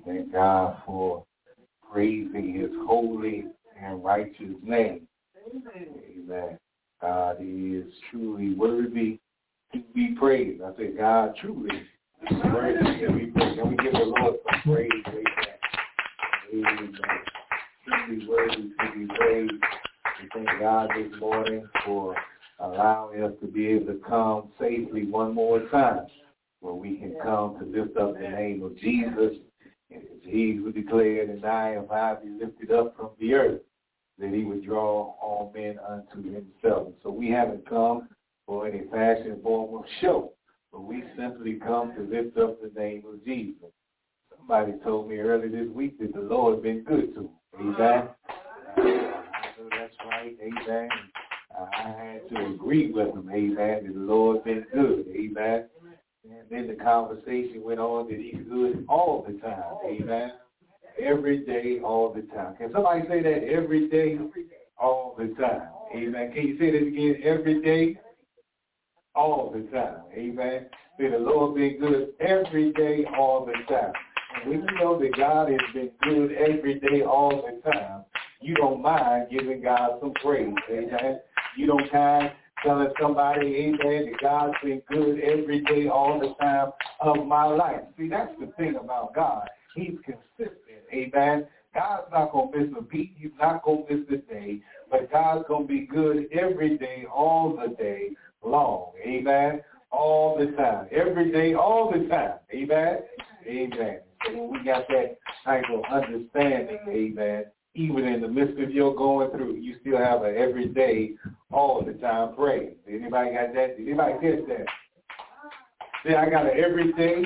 Thank God for praising his holy and righteous name. Amen. God is truly worthy to be praised. I say God truly is worthy to be praised. Can we give the Lord some praise? Amen. Truly worthy to be praised. We thank God this morning for allowing us to be able to come safely one more time, where we can come to lift up the name of Jesus. And it's he who declared, and I, if I be lifted up from the earth, that he would draw all men unto himself. So we haven't come for any fashion, form, of show, but we simply come to lift up the name of Jesus. Somebody told me earlier this week that the Lord has been good to him. Amen. I know that's right. Amen. I had to agree with him. Amen. That the Lord has been good. Amen. And then the conversation went on that he's good all the time. Amen. Every day, all the time. Can somebody say that? Every day, all the time. Amen. Can you say that again? Every day, all the time. Amen. Say the Lord been good every day, all the time. And when you know that God has been good every day, all the time, you don't mind giving God some praise. Amen. You don't mind telling somebody, amen, that God's been good every day, all the time of my life. See, that's the thing about God. He's consistent. Amen. God's not going to miss a beat. He's not going to miss a day. But God's going to be good every day, all the day long. Amen. All the time. Every day, all the time. Amen. Amen. So when we got that type of understanding, amen, even in the midst of your going through, you still have an every day, all the time praise. Anybody got that? Did anybody get that? See, I got an every day,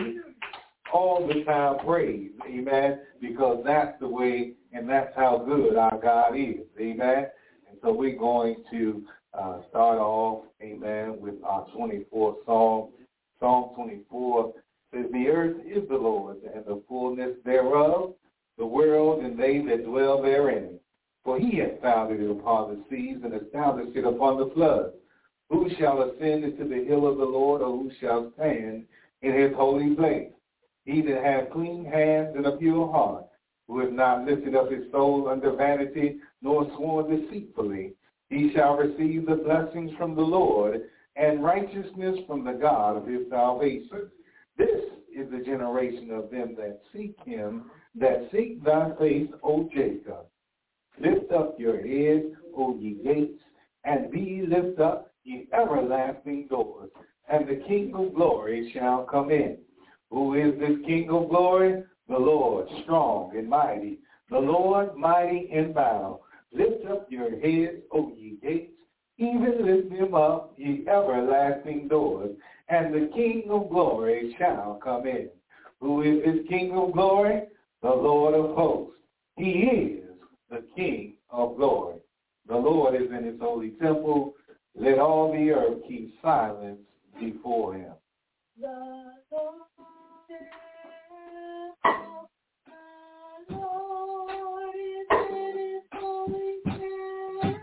all the time praise, amen, because that's the way and that's how good our God is, amen. And so we're going to start off, amen, with our 24th Psalm. Psalm 24 says, the earth is the Lord's and the fullness thereof, the world and they that dwell therein. For he hath founded it upon the seas and established it upon the floods. Who shall ascend into the hill of the Lord, or who shall stand in his holy place? He that hath clean hands and a pure heart, who hath not lifted up his soul unto vanity, nor sworn deceitfully, he shall receive the blessings from the Lord, and righteousness from the God of his salvation. This is the generation of them that seek him, that seek thy face, O Jacob. Lift up your heads, O ye gates, and be ye lift up, ye everlasting doors, and the King of glory shall come in. Who is this King of glory? The Lord, strong and mighty, the Lord mighty in battle. Lift up your heads, O ye gates, even lift them up, ye everlasting doors, and the King of glory shall come in. Who is this King of glory? The Lord of hosts. He is the King of glory. The Lord is in his holy temple. Let all the earth keep silence before him. The Lord is in his holy temple.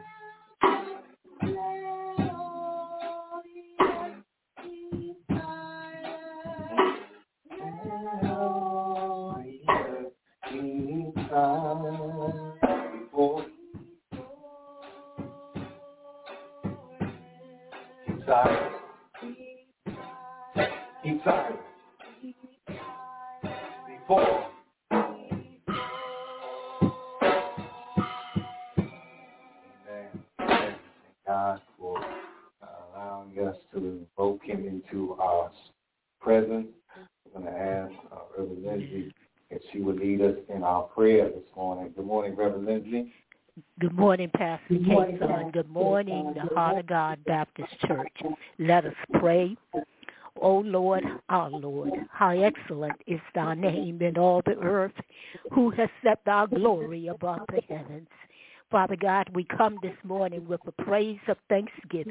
Let all the earth keep silent. Let all the earth keep silent before him. Keep silent. Keep silent. Before. Amen. Thank God for allowing us to invoke him into our presence. We're going to ask Reverend Lindsay if she would lead us in our prayer this morning. Good morning, Reverend Lindsay. Good morning, Pastor K-Son. Good morning, the Heart of God Baptist Church. Let us pray. O Lord, our Lord, how excellent is thy name in all the earth, who has set thy glory above the heavens. Father God, we come this morning with a praise of thanksgiving.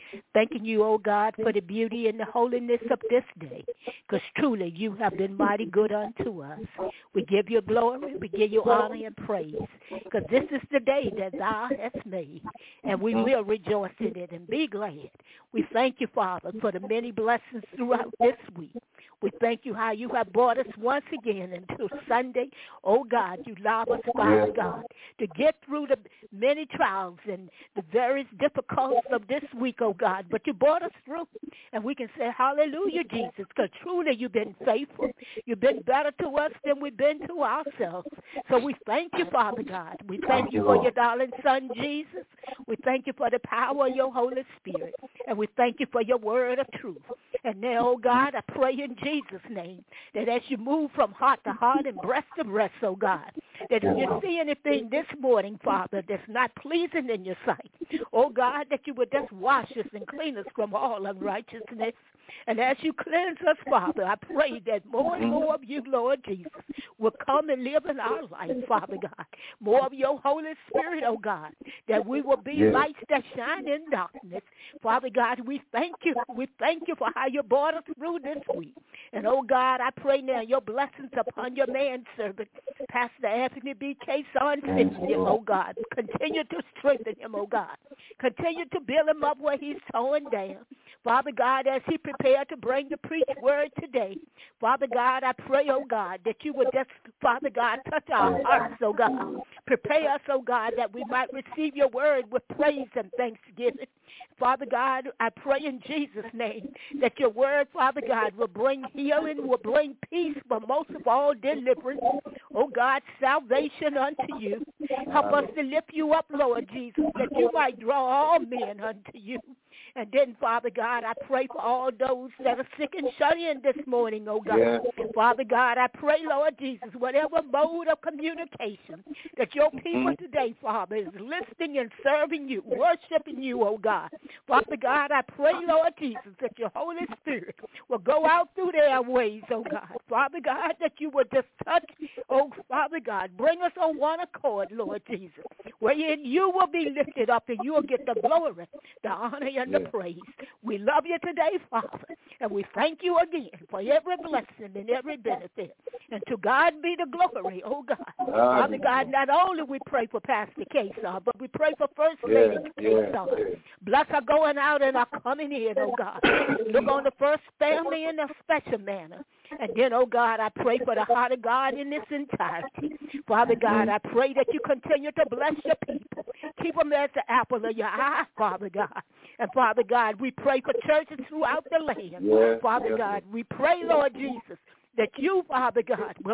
Thanking you, oh God, for the beauty and the holiness of this day, because truly you have been mighty good unto us. We give you glory, we give you honor and praise, because this is the day that thou hast made, and we will rejoice in it and be glad. We thank you, Father, for the many blessings throughout this week. We thank you how you have brought us once again until Sunday. Oh, God, you allow us, Father God, to get through the many trials and the various difficulties of this week, oh, God. But you brought us through, and we can say hallelujah, Jesus, because truly you've been faithful. You've been better to us than we've been to ourselves. So we thank you, Father God. We thank you for your darling Son, Jesus. We thank you for the power of your Holy Spirit, and we thank you for your word of truth. And now, oh, God, I pray in Jesus' name that as you move from heart to heart and breast to breast, oh God, that if you see anything this morning, Father, that's not pleasing in your sight, oh God, that you would just wash us and clean us from all unrighteousness. And as you cleanse us, Father, I pray that more and more of you, Lord Jesus, will come and live in our life, Father God. More of your Holy Spirit, oh God, that we will be lights that shine in darkness. Father God, we thank you. We thank you for how you brought us through this week. And, oh God, I pray now your blessings upon your manservant, Pastor Anthony B. K. Son, oh God. Continue to strengthen him, oh God. Continue to build him up where he's torn down. Father God, as he prepared to bring the preached word today, Father God, I pray, oh God, that you would just, Father God, touch our hearts, oh God. Prepare us, oh God, that we might receive your word with praise and thanksgiving. Father God, I pray in Jesus' name that your word, Father God, will bring healing, will bring peace, but most of all, deliverance. Oh God, salvation unto you. Help us to lift you up, Lord Jesus, that you might draw all men unto you. And then, Father God, I pray for all those that are sick and shut in this morning, oh God. Yeah. Father God, I pray, Lord Jesus, whatever mode of communication that your people today, Father, is listening and serving you, worshiping you, oh God. Father God, I pray, Lord Jesus, that your Holy Spirit will go out through their ways, oh God. Father God, that you will just touch, oh Father God, bring us on one accord, Lord Jesus, wherein you will be lifted up and you will get the glory, the honor, and the praise. We love you today, Father, and we thank you again for every blessing and every benefit. And to God be the glory, oh God. Father God, not only we pray for Pastor K-Star, but we pray for First Lady K-Star. Bless her going out and her coming in, oh God. Look on the first family in a special manner. And then, oh God, I pray for the heart of God in this entirety. Father God, I pray that you continue to bless your people. Keep them as the apple of your eye, Father God. And Father God, we pray for churches throughout the land. Father God, we pray, Lord Jesus, that you, Father God, will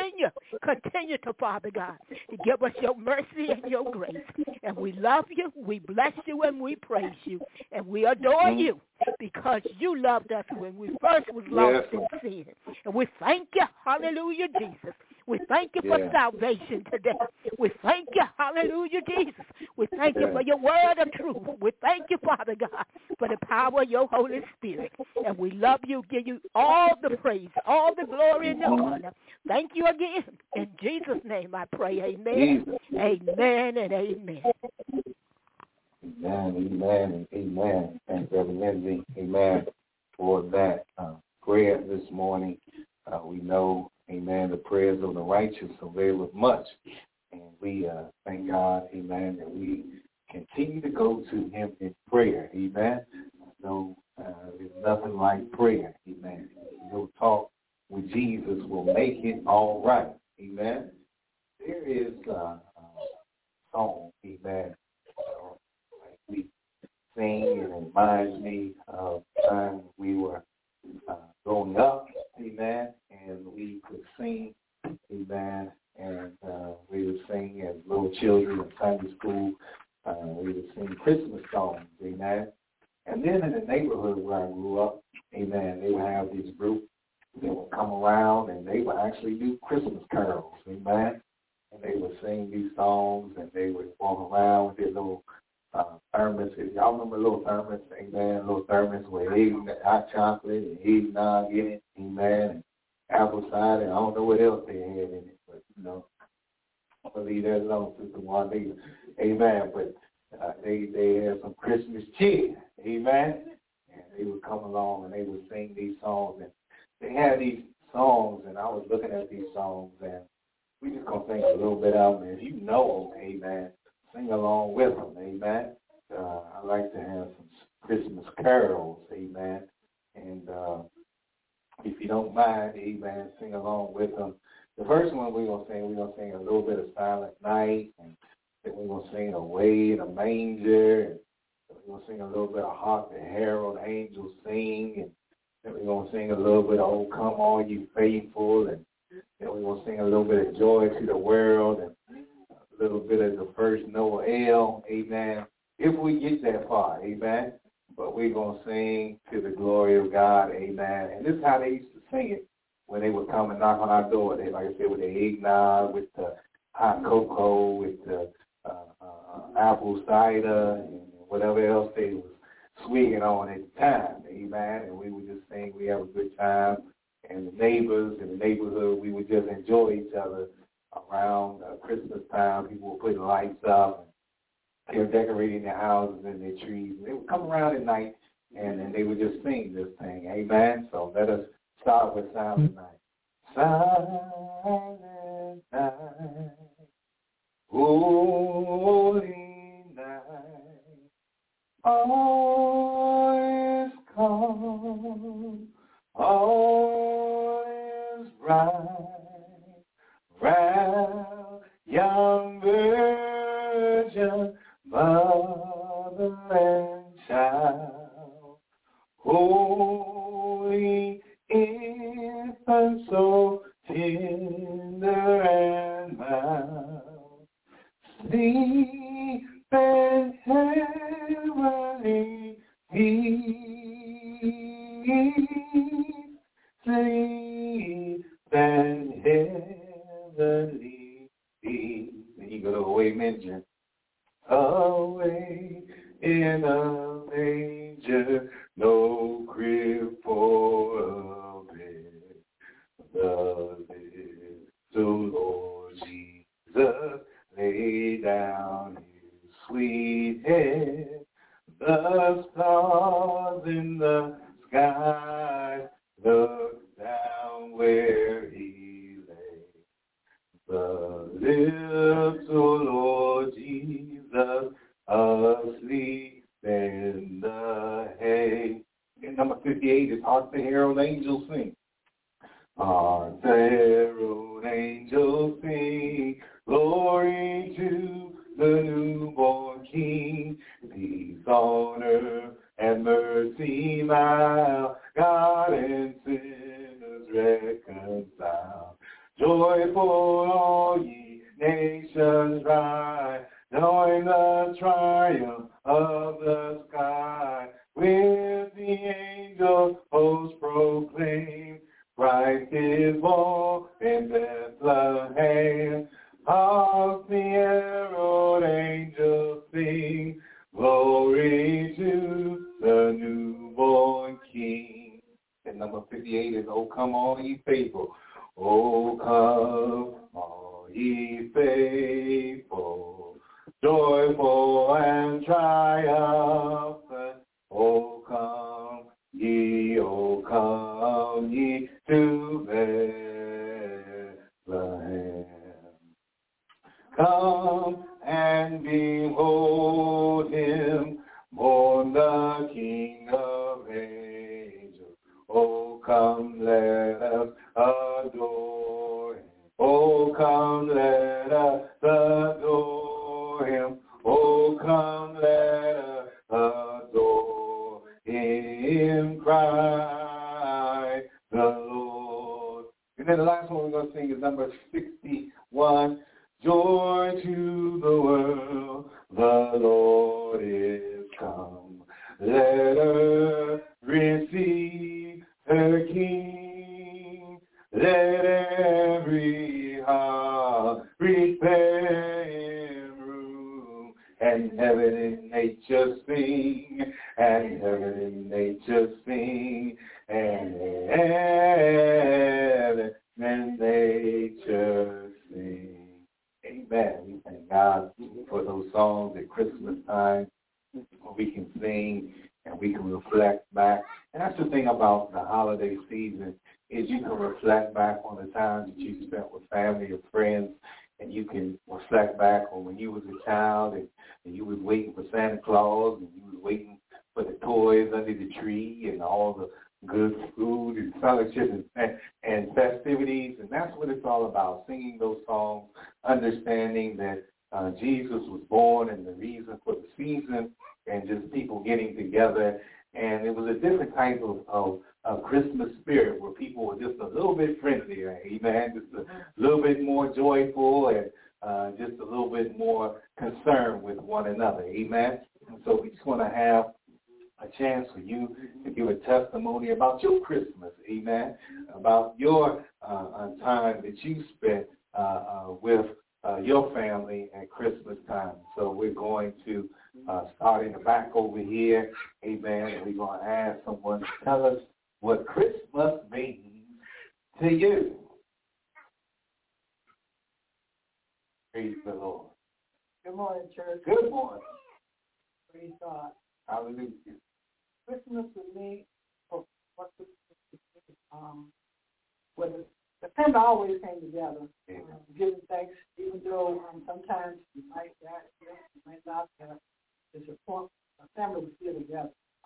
continue to, Father God, to give us your mercy and your grace. And we love you, we bless you, and we praise you. And we adore you because you loved us when we first was lost in sin. And we thank you, hallelujah, Jesus. We thank you for salvation today. We thank you, hallelujah, Jesus. We thank you for your word of truth. We thank you, Father God, for the power of your Holy Spirit. And we love you, give you all the praise, all the glory and the honor. Thank you again. In Jesus' name I pray, amen, amen, and amen. Amen, amen, and amen. Thank you, Reverend Lindsay, amen, for that prayer this morning. We know, amen, the prayers of the righteous availeth much. And we thank God, amen, that we continue to go to him in prayer, amen. No, there's nothing like prayer, amen. No talk with Jesus will make it all right, amen. There is a song, amen, like we sing, and it reminds me of the time we were growing up, amen, and we could sing, amen, and we would sing as little children in Sunday school. We would sing Christmas songs, amen. And then in the neighborhood where I grew up, amen, they would have this group that would come around and they would actually do Christmas carols, amen. And they would sing these songs and they would walk around with their little thermos. Y'all remember little thermos, amen, little thermos with hot chocolate and eggnog in it, amen, and apple cider, and I don't know what else they had in it, but, you know, I believe that alone, Sister Juanita, amen, but they had some Christmas cheer, Amen. And they would come along and they would sing these songs. And they had these songs, and I was looking at these songs, and we just going to sing a little bit of them. If you know them, amen, sing along with them, amen. I like to have some Christmas carols, amen. And if you don't mind, amen, sing along with them. The first one we're going to sing a little bit of Silent Night, and then we're going to sing Away in a Manger, and we're going to sing a little bit of Hark the Herald Angels Sing, and then we're going to sing a little bit of Oh Come All You Faithful, and then we're going to sing a little bit of Joy to the World, and a little bit of the first Noel, amen, if we get that far, amen. But we're going to sing to the glory of God, amen. And this is how they used to sing it when they would come and knock on our door. They, like I said, with the eggnog, with the hot cocoa, with the apple cider, and whatever else they was swigging on at the time, amen. And we would just sing, we have a good time. And the neighbors in the neighborhood, we would just enjoy each other around Christmas time. People were putting lights up. They were decorating their houses and their trees. They would come around at night, and then they would just sing this thing, amen. So let us start with Silent Night. Silent night, holy night, all is calm, all is bright, round young virgin, mother and child, holy infant, so tender and mild, sleep in heavenly peace, sleep in heavenly peace. And you go to Away Manger. Away in a manger, no crib for a bed. The little Lord Jesus lay down his sweet head. The stars in the sky look down where he lay. The little Lord Jesus asleep in the hay. And number 58 is Hark the Herald Angels Sing. Hark the Herald Angels Sing, glory to the newborn King. Peace on earth and mercy mild, God and sinners reconciled. Joyful all ye nations rise, join the triumph of the sky. With the angels hosts proclaim, Christ is born in Bethlehem. Hark the herald angels sing, glory to the newborn King. And number 58 is Oh Come All Ye Faithful. Oh come all ye faithful, joyful and triumphant. Oh come ye to Bethlehem. Come and behold him, born the King of angels. Oh, come, let us adore him. Oh, come, let us adore him. Oh, come, let us adore him, Christ the Lord. And then the last one we're going to sing is number 61. Joy to the world, the Lord is come. Let earth receive her King. Let every heart prepare him room. And heaven and nature sing, and heaven and nature sing, and heaven and nature sing. Amen. We thank God for those songs at Christmas time where we can sing and we can reflect back. And that's the thing about the holiday season is you can reflect back on the times that you spent with family or friends, and you can reflect back on when you was a child and you was waiting for Santa Claus and you was waiting for the toys under the tree and all the good food and fellowship and festivities. And that's what it's all about, singing those songs, understanding that Jesus was born and the reason for the season, and just people getting together. And it was a different type of Christmas spirit where people were just a little bit friendlier, amen, just a little bit more joyful and just a little bit more concerned with one another, amen. And so we just want to have a chance for you to give a testimony about your Christmas, amen, about your time that you spent with your family at Christmas time. So we're going to start in the back over here, amen, and we're going to ask someone to tell us what Christmas means to you. Praise the Lord. Good morning, church. Good morning. Praise God. Hallelujah. Christmas with me, when the family always came together, giving thanks, even though sometimes you might not have. It's important. The family was still together.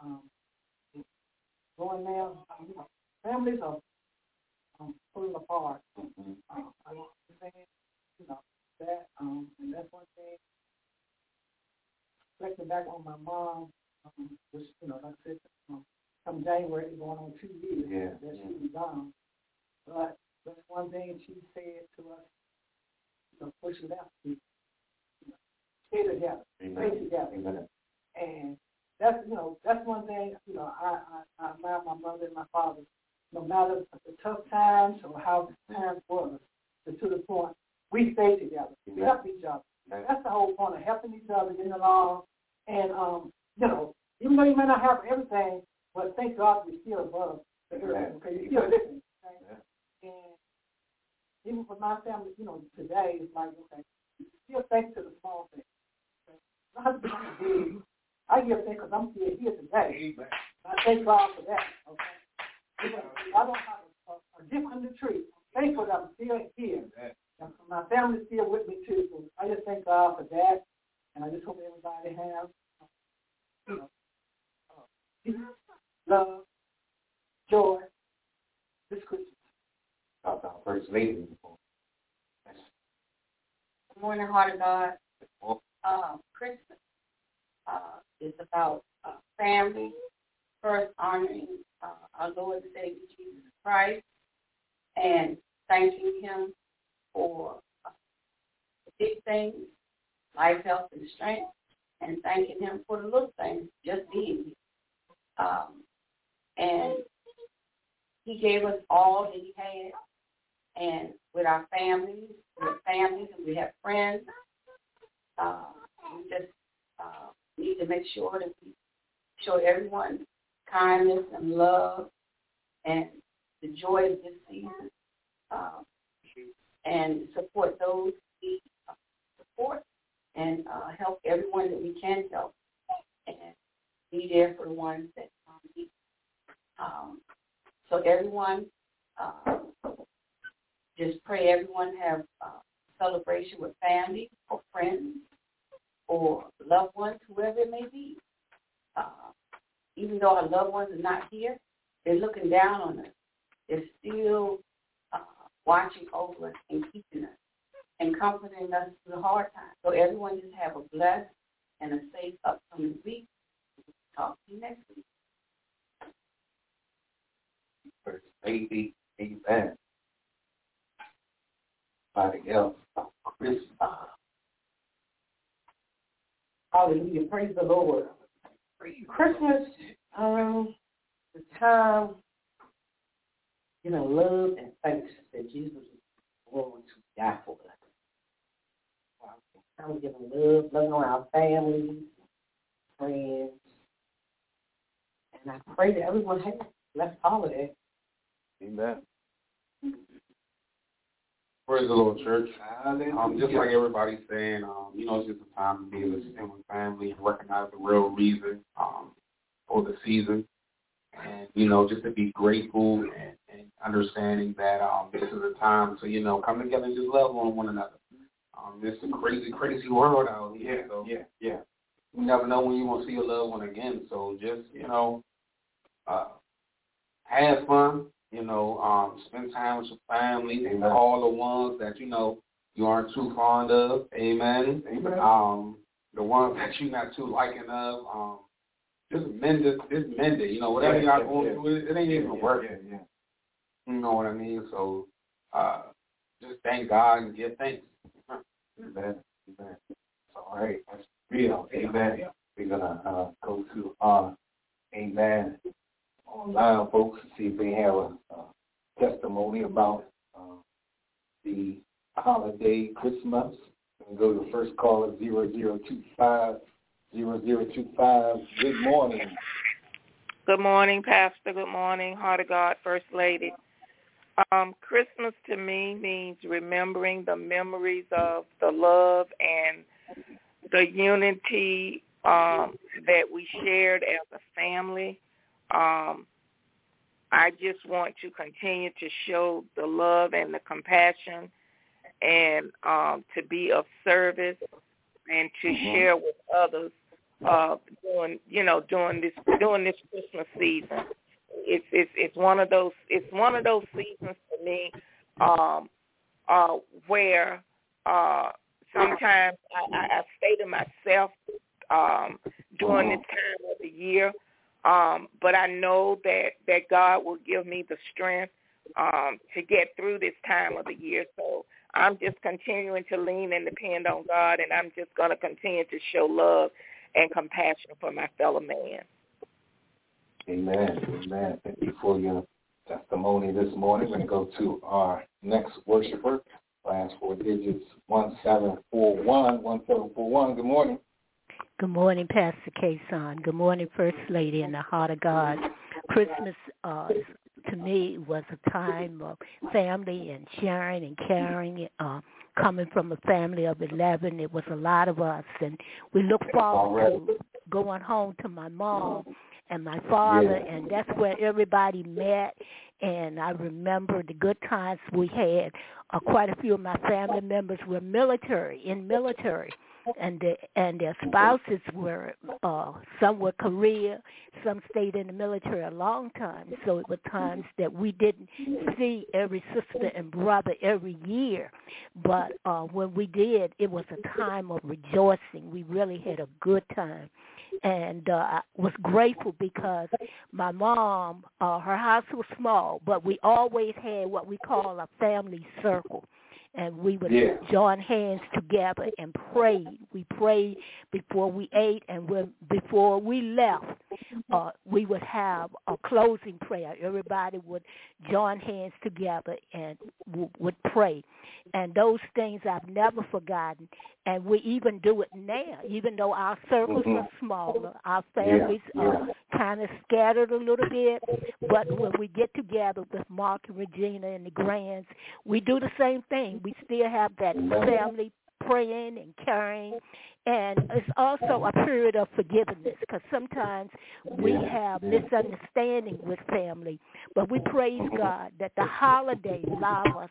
Going there, families are pulling apart. I don't understand, that, and that's one thing. Reflecting back on my mom, which, like I said, from January, going on 2 years that she was gone. But that's one thing she said to us, push it out. Stay together. Stay together. Amen. And that's, that's one thing, I admire my mother and my father. No matter the tough times or how the times was, to the point, we stay together. We help each other. That's the whole point of helping each other, getting along. And, even though you may not have everything, but thank God we're still above the earth, because you're still living. Okay? And even for my family, today, it's like, okay, still thanks to the small things. Okay? Not to be big. I give thanks because I'm still here today. I thank God for that. Okay? I don't have a gift on the tree. I'm thankful that I'm still here. And my family's still with me too. So I just thank God for that. And I just hope everybody has peace, love, joy this Christmas. Talk about First Lady. Good morning, Heart of God. Christmas is about family, first honoring our Lord and Savior Jesus Christ, and thanking Him for the big things, life, health, and strength, and thanking Him for the little things, just being here. And He gave us all that He had, and with our families, and we have friends, we just need to make sure that we show everyone kindness and love and the joy of this season, and support those we support, and help everyone that we can help, and be there for the ones that need. So everyone, just pray everyone have a celebration with family or friends or loved ones, whoever it may be. Even though our loved ones are not here, they're looking down on us. They're still watching over us and keeping us and comforting us through the hard times. So everyone just have a blessed and a safe upcoming week. Talk to you next week. First Lady, amen. Somebody else about Christmas. Hallelujah. Praise the Lord. Christmas, the time, love and thanks that Jesus was born to die for us. I'm giving love on our families, friends, and I pray that everyone has a blessed holiday. Amen. Praise the Lord, church. Just like everybody's saying, it's just a time to be able to spend with family and recognize the real reason for the season. And, just to be grateful and understanding that this is a time to, come together and just love on one another. It's a crazy, crazy world out here. So, yeah. You never know when you want to see your loved one again. So just, have fun, spend time with your family, and all the ones that, you aren't too fond of. Amen. The ones that you're not too liking of, just mend it. Whatever y'all going through, it ain't even working. Yeah. You know what I mean? So just thank God and give thanks. Amen. All right. That's real. Amen. We're going to go to our Amen online, folks, to see if they have a testimony about the holiday Christmas. And go to the first caller, 0025. 0025. Good morning. Good morning, Pastor. Good morning, Heart of God, First Lady. Christmas to me means remembering the memories of the love and the unity that we shared as a family. I just want to continue to show the love and the compassion and to be of service and to share with others during this Christmas season. It's one of those seasons for me where sometimes I say to myself during this time of the year, but I know that God will give me the strength to get through this time of the year. So I'm just continuing to lean and depend on God, and I'm just going to continue to show love and compassion for my fellow man. Amen. Thank you for your testimony this morning. We're going to go to our next worshiper. Last four digits, 1741. 1741. Good morning. Good morning, Pastor Kason. Good morning, First Lady in the Heart of God. Christmas, to me, was a time of family and sharing and caring. Coming from a family of 11, it was a lot of us, and we look forward to going home to my mom and my father, and that's where everybody met. And I remember the good times we had. Quite a few of my family members were in military, and their spouses were, some were Korea, some stayed in the military a long time. So it were times that we didn't see every sister and brother every year. But when we did, it was a time of rejoicing. We really had a good time. And I was grateful because my mom, her house was small, but we always had what we call a family circle. And we would join hands together and pray. We prayed before we ate, and before we left, we would have a closing prayer. Everybody would join hands together and would pray. And those things I've never forgotten. And we even do it now, even though our circles are smaller. Our families are kind of scattered a little bit. But when we get together with Mark and Regina and the Grands, we do the same thing. We still have that family praying and caring. And it's also a period of forgiveness because sometimes we have misunderstanding with family. But we praise God that the holidays allow us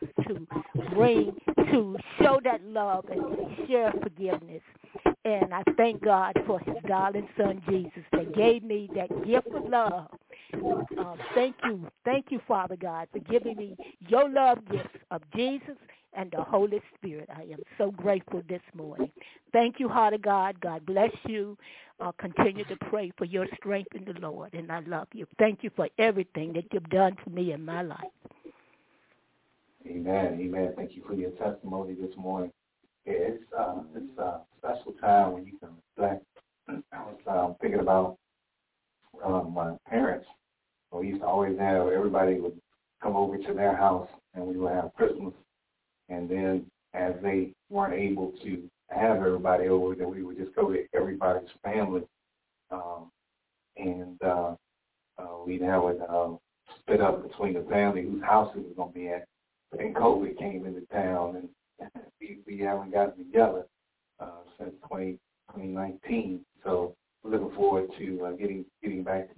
to show that love and to share forgiveness. And I thank God for his darling son, Jesus, that gave me that gift of love. Thank you, Father God, for giving me your love gifts of Jesus and the Holy Spirit. I am so grateful this morning. Thank you, Heart of God. God bless you. Continue to pray for your strength in the Lord, and I love you. Thank you for everything that you've done for me in my life. Amen. Thank you for your testimony this morning. It's a special time when you can reflect. I was thinking about my parents. We used to always have, everybody would come over to their house, and we would have Christmas. And then as they weren't able to have everybody over, then we would just go to everybody's family. We'd have it split up between the family whose house it was going to be at. But then COVID came into town, and we haven't gotten together since 2019. So we're looking forward to getting back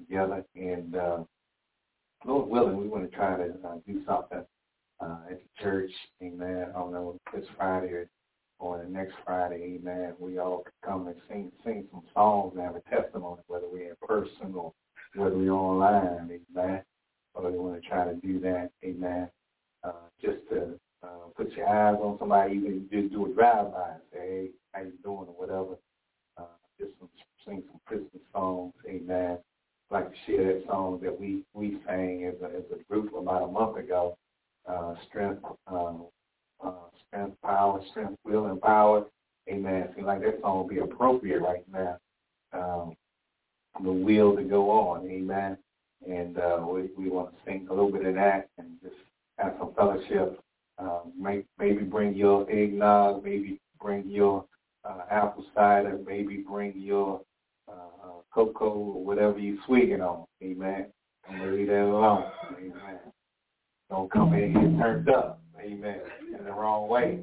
Friday or the next Friday, amen, we all can come and sing some songs and have a testimony, whether we're in person or whether we're online, amen. Or we want to try to do that, amen. Just to put your eyes on somebody, even just do a drive-by and say, hey, how you doing, or whatever. Just sing some Christmas songs, amen. I'd like to share that song that we sang as a group about a month ago, Strength, Power, Strength, Will, and Power, amen. It seems like that song will be appropriate right now. The will to go on, amen. And we want to sing a little bit of that and just have some fellowship. Maybe bring your eggnog, maybe bring your apple cider, maybe bring your cocoa or whatever you're swigging on, amen. I'm going to leave that alone, amen. Don't come in here turned up, amen, in the wrong way.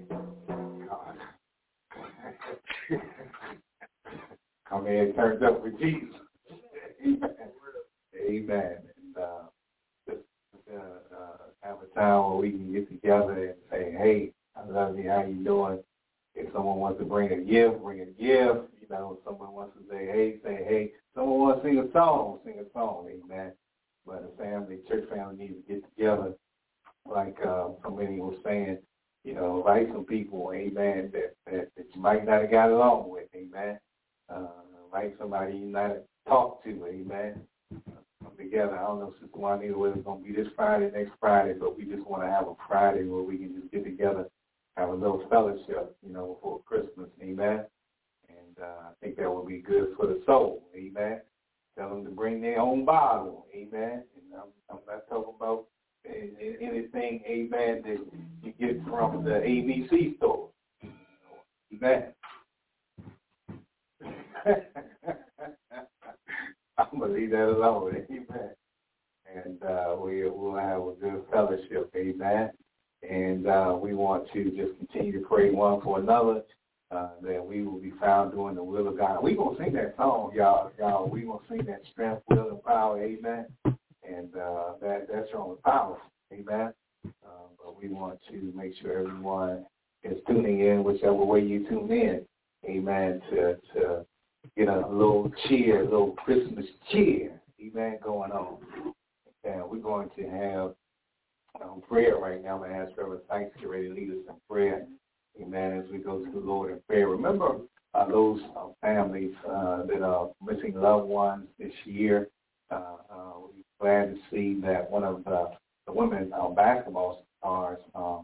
Come in turned up with Jesus, amen. Amen. And just have a time where we can get together and say, hey, I love you, how you doing? If someone wants to bring a gift, bring a gift. You know, someone wants to say hey. Someone wants to sing a song, amen. But a family, church family needs to get together, like so many were saying, you know, invite some people, amen, that you might not have got along with, amen. Invite somebody you might have talked to, amen. Come together. I don't know, Sister Juanita, whether it's going to be this Friday, next Friday, but we just want to have a Friday where we can just get together, have a little fellowship, you know, before Christmas, amen. And I think that will be good for the soul, amen. Tell them to bring their own bottle, amen. And I'm not talking about anything, amen, that you get from the ABC store, amen. I'm going to leave that alone, amen. And we'll have a good fellowship, amen. And we want to just continue to pray one for another, that we will be found doing the will of God. We're going to sing that song, y'all. We're going to sing that Strength, Will, and Power, amen. And that song is powerful, amen. But we want to make sure everyone is tuning in, whichever way you tune in, amen, to get a little cheer, a little Christmas cheer, amen, going on. And we're going to have prayer right now. I'm going to ask Reverend Sykes to get ready to lead us in prayer, amen, as we go to the Lord in prayer. Remember those families that are missing loved ones this year. We're glad to see that one of the women basketball stars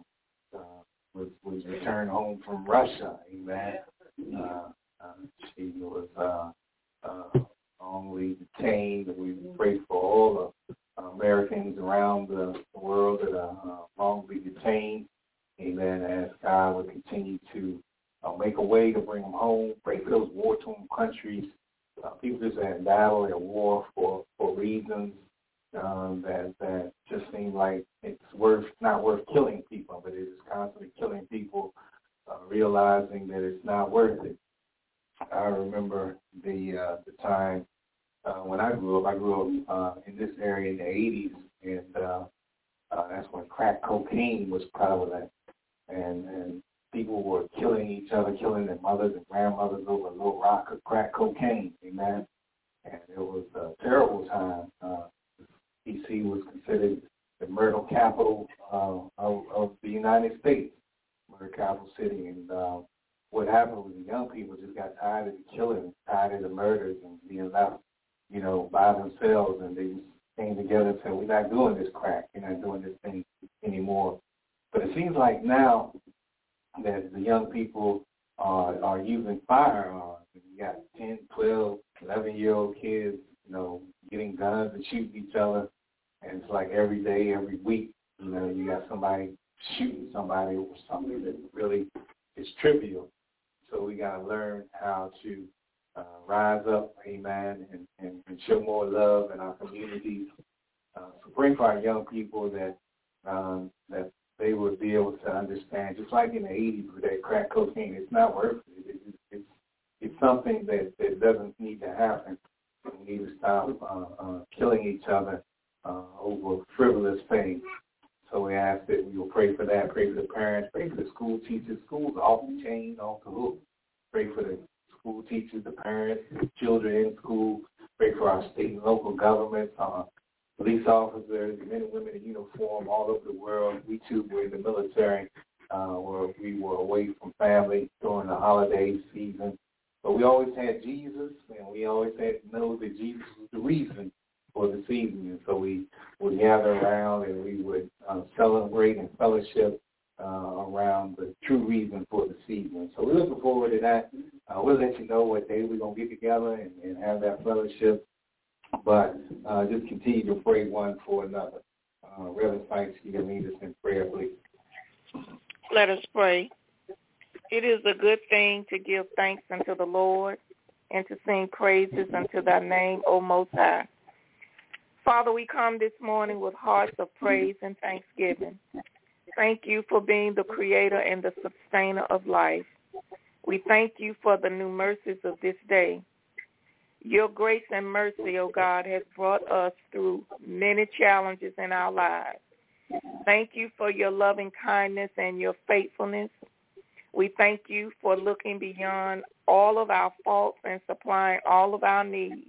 was returned home from Russia, amen. She was wrongly detained. We pray for all the Americans around the world that are wrongly detained. Amen. As God will continue to make a way to bring them home. Pray for those war-torn countries. People just in battle and war for reasons that just seem like it's not worth killing people, but it is constantly killing people, realizing that it's not worth it. I remember the time when I grew up in this area in the 80s, and that's when crack cocaine was prevalent, and people were killing each other, killing their mothers and grandmothers over a little rock of crack cocaine, amen. And it was a terrible time. D.C. was considered the murder capital of the United States, murder capital city, and what happened was the young people just got tired of the killing, tired of the murders and being left, you know, by themselves, and they just came together and said, we're not doing this crack, we're not doing this thing anymore. But it seems like now that the young people are using firearms. You got 10, 12, 11-year-old kids, you know, getting guns and shooting each other, and it's like every day, every week, you know, you got somebody shooting somebody over something that really is trivial. So we got to learn how to rise up, amen, and show more love in our communities. So pray for our young people that they would be able to understand, just like in the 80s with that crack cocaine, it's not worth it. It's something that doesn't need to happen. We need to stop killing each other over frivolous things. So we ask that we will pray for that, pray for the parents, pray for the school teachers. Schools are off the chain, off the hook. Pray for the school teachers, the parents, the children in school. Pray for our state and local governments, police officers, men and women in uniform all over the world. We too were in the military, where we were away from family during the holiday season. But we always had Jesus, and we always had to know that Jesus was the reason for the season. And so we would gather around and we would celebrate and fellowship around the true reason for the season. So we're looking forward to that. We'll let you know what day we're going to get together and have that fellowship. But just continue to pray one for another. Reverend Sykes, you can lead us in prayer, please. Let us pray. It is a good thing to give thanks unto the Lord and to sing praises unto thy name, O Most High. Father, we come this morning with hearts of praise and thanksgiving. Thank you for being the creator and the sustainer of life. We thank you for the new mercies of this day. Your grace and mercy, O God, has brought us through many challenges in our lives. Thank you for your loving kindness and your faithfulness. We thank you for looking beyond all of our faults and supplying all of our needs.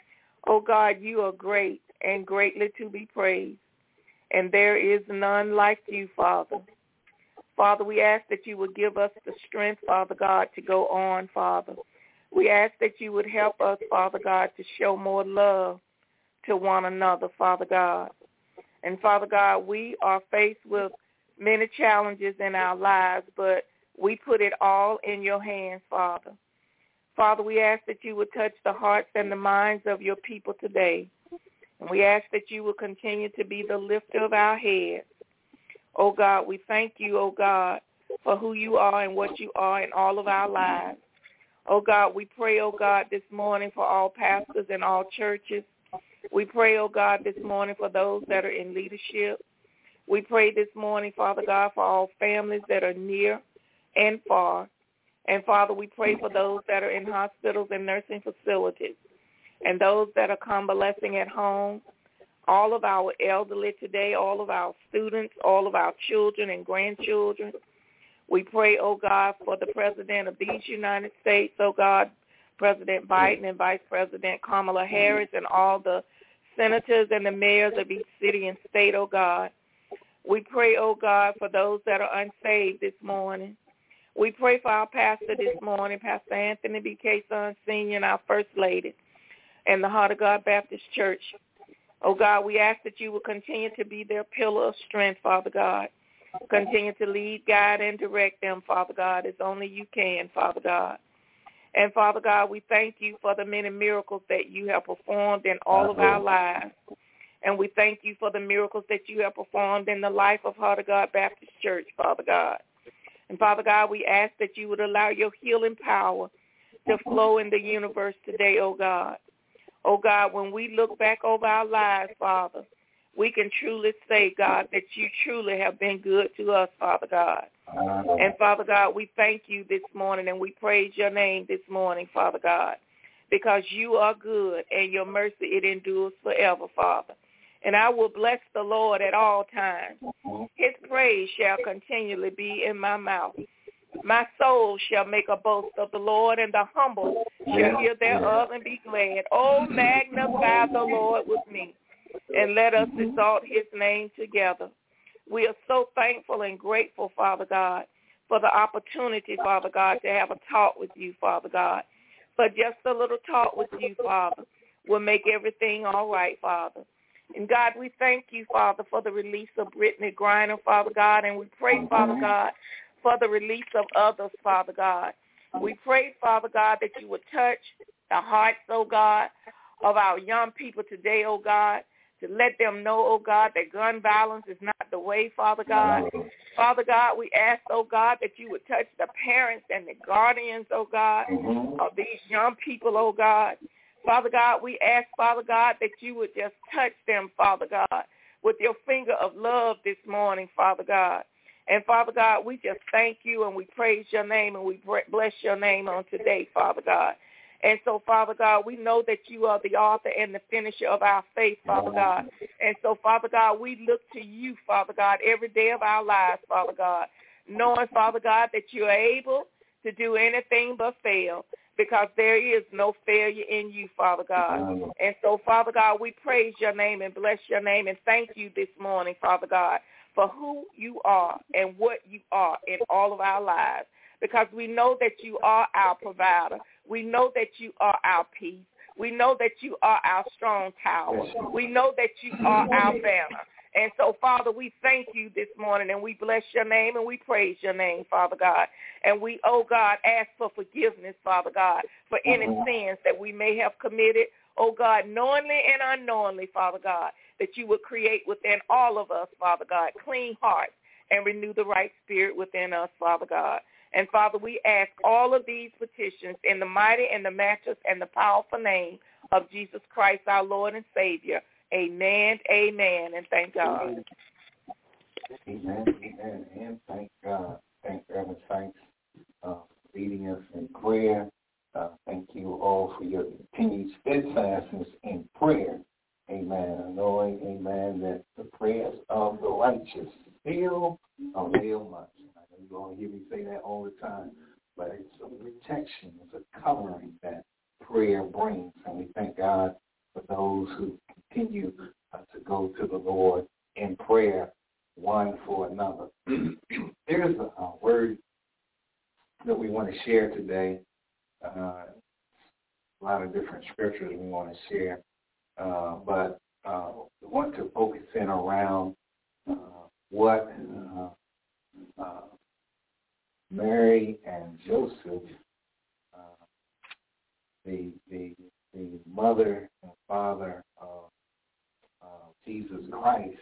O God, you are great and greatly to be praised, and there is none like you, Father. Father, we ask that you would give us the strength, Father God, to go on, Father. We ask that you would help us, Father God, to show more love to one another, Father God. And, Father God, we are faced with many challenges in our lives, but we put it all in your hands, Father. Father, we ask that you would touch the hearts and the minds of your people today. And we ask that you will continue to be the lifter of our heads. Oh, God, we thank you, oh, God, for who you are and what you are in all of our lives. Oh, God, we pray, oh, God, this morning for all pastors and all churches. We pray, oh, God, this morning for those that are in leadership. We pray this morning, Father God, for all families that are near and far. And, Father, we pray for those that are in hospitals and nursing facilities and those that are convalescing at home, all of our elderly today, all of our students, all of our children and grandchildren. We pray, oh, God, for the President of these United States, oh, God, President Biden and Vice President Kamala Harris and all the senators and the mayors of each city and state, oh, God. We pray, oh, God, for those that are unsaved this morning. We pray for our pastor this morning, Pastor Anthony B. K. Son Sr. and our First Lady and the Heart of God Baptist Church. Oh, God, we ask that you will continue to be their pillar of strength, Father God. Continue to lead, guide, and direct them, Father God, as only you can, Father God. And, Father God, we thank you for the many miracles that you have performed in all of our lives. And we thank you for the miracles that you have performed in the life of Heart of God Baptist Church, Father God. And, Father God, we ask that you would allow your healing power to flow in the universe today, oh, God. Oh, God, when we look back over our lives, Father, we can truly say, God, that you truly have been good to us, Father God. And, Father God, we thank you this morning and we praise your name this morning, Father God, because you are good and your mercy, it endures forever, Father. And I will bless the Lord at all times. His praise shall continually be in my mouth. My soul shall make a boast of the Lord, and the humble shall hear thereof and be glad. Oh, magnify the Lord with me, and let us exalt his name together. We are so thankful and grateful, Father God, for the opportunity, Father God, to have a talk with you, Father God. But just a little talk with you, Father, will make everything all right, Father. And, God, we thank you, Father, for the release of Brittany Griner, Father God, and we pray, Father God, for the release of others, Father God. We pray, Father God, that you would touch the hearts, oh God, of our young people today, oh God, to let them know, oh God, that gun violence is not the way, Father God. Father God, we ask, oh God, that you would touch the parents and the guardians, oh God, of these young people, oh God. Father God, we ask, Father God, that you would just touch them, Father God, with your finger of love this morning, Father God. And, Father God, we just thank you and we praise your name and we bless your name on today, Father God. And so, Father God, we know that you are the author and the finisher of our faith, Father God. And so, Father God, we look to you, Father God, every day of our lives, Father God, knowing, Father God, that you are able to do anything but fail, because there is no failure in you, Father God. And so, Father God, we praise your name and bless your name and thank you this morning, Father God, for who you are and what you are in all of our lives, because we know that you are our provider. We know that you are our peace. We know that you are our strong tower. We know that you are our banner. And so, Father, we thank you this morning, and we bless your name, and we praise your name, Father God. And we, oh God, ask for forgiveness, Father God, for any sins that we may have committed, oh God, knowingly and unknowingly, Father God, that you would create within all of us, Father God, clean hearts and renew the right spirit within us, Father God. And, Father, we ask all of these petitions in the mighty and the matchless and the powerful name of Jesus Christ, our Lord and Savior. Amen, amen, and thank God. Amen, amen, and thank God. Thank God and thanks for leading us in prayer. Thank you all for your continued steadfastness in prayer. Amen. Knowing, amen, that the prayers of the righteous still avail much. I know you're going to hear me say that all the time, but it's a protection, it's a covering that prayer brings. And we thank God for those who continue to go to the Lord in prayer one for another. There's a word that we want to share today. A lot of different scriptures we want to share, but we want to focus in around what Mary and Joseph, the mother and father of Jesus Christ,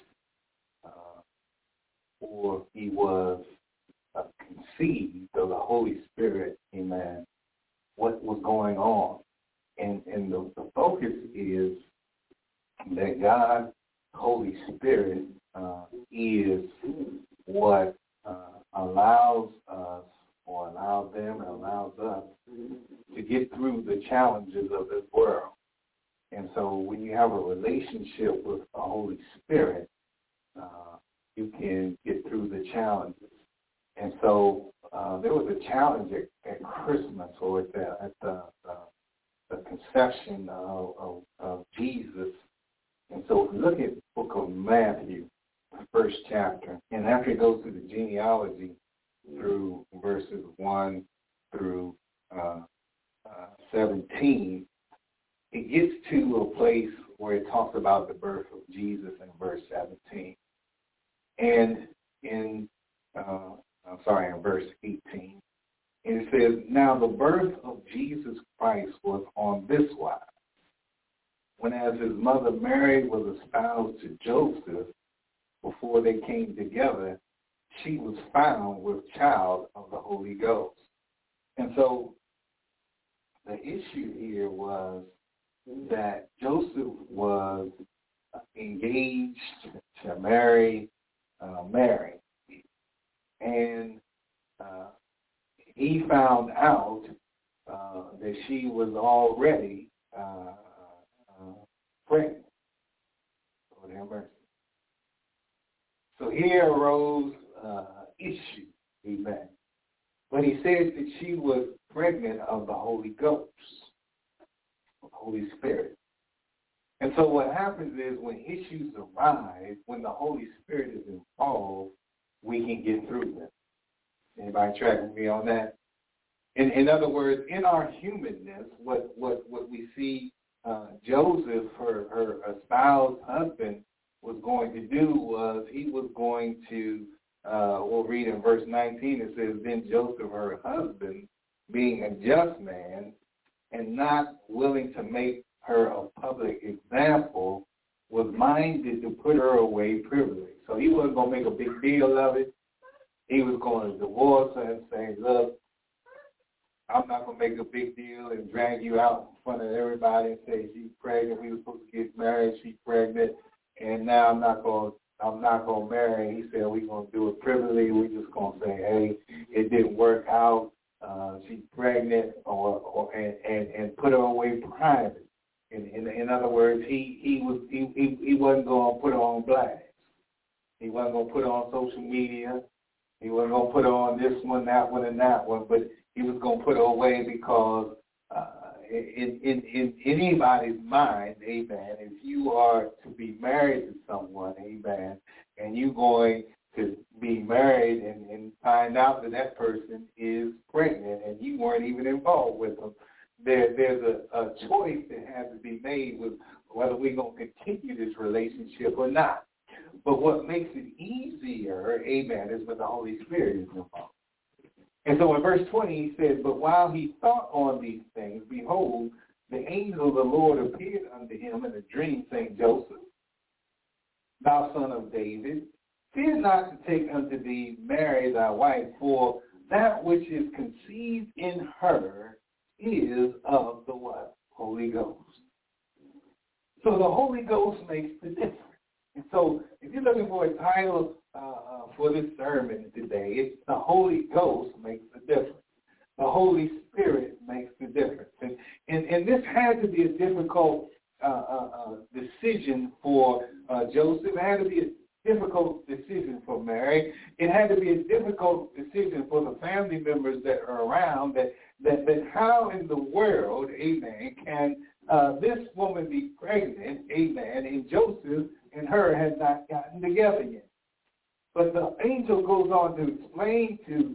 or he was conceived of the Holy Spirit, amen, what was going on. And the focus is that God, Holy Spirit, is what allows us, or allows them and allows us to get through the challenges of this world. And so when you have a relationship with the Holy Spirit, you can get through the challenges. And so there was a challenge at Christmas, or at the conception of Jesus. And so if we look at the book of Matthew, the first chapter, and after it goes through the genealogy through verses 1 through 17, it gets to a place where it talks about the birth of Jesus in verse 17. And in verse 18. And it says, now the birth of Jesus Christ was on this wise. When as his mother Mary was espoused to Joseph, before they came together, she was found with child of the Holy Ghost. And so the issue here was that Joseph was engaged to marry Mary. And he found out that she was already pregnant. Lord have mercy. So here arose issue, amen. But he said that she was pregnant of the Holy Ghost, of the Holy Spirit. And so what happens is when issues arise, when the Holy Spirit is involved, we can get through them. Anybody tracking me on that? In other words, in our humanness, what we see Joseph, her espoused husband, was going to do was he was going to, we'll read in verse 19, it says, then Joseph, her husband, being a just man and not willing to make her a public example, was minded to put her away privily. So he wasn't going to make a big deal of it. He was going to divorce her and say, look, I'm not going to make a big deal and drag you out in front of everybody and say she's pregnant. We were supposed to get married. She's pregnant. And now I'm not going to marry. He said we're going to do it privily. We're just going to say, hey, it didn't work out. she's pregnant and put her away private. In other words, he wasn't going to put her on blast. He wasn't going to put her on social media. He wasn't going to put her on this one, that one, and that one. But he was going to put her away because in anybody's mind, amen, if you are to be married to someone, amen, and you're going to be married and find out that person is pregnant and you weren't even involved with them, there's a choice that has to be made with whether we're going to continue this relationship or not. But what makes it easier, amen, is when the Holy Spirit is involved. And so in verse 20 he says, but while he thought on these things, behold, the angel of the Lord appeared unto him in a dream, saying, Joseph, thou son of David, fear not to take unto thee Mary thy wife, for that which is conceived in her is of the what? Holy Ghost. So the Holy Ghost makes the difference. And so if you're looking for a title for this sermon today, it's the Holy Ghost makes the difference. The Holy Spirit makes the difference. And this had to be a difficult decision for Joseph. It had to be a difficult decision for Mary. It had to be a difficult decision for the family members that are around, that how in the world, amen, can this woman be pregnant, amen, and Joseph and her had not gotten together yet. But the angel goes on to explain to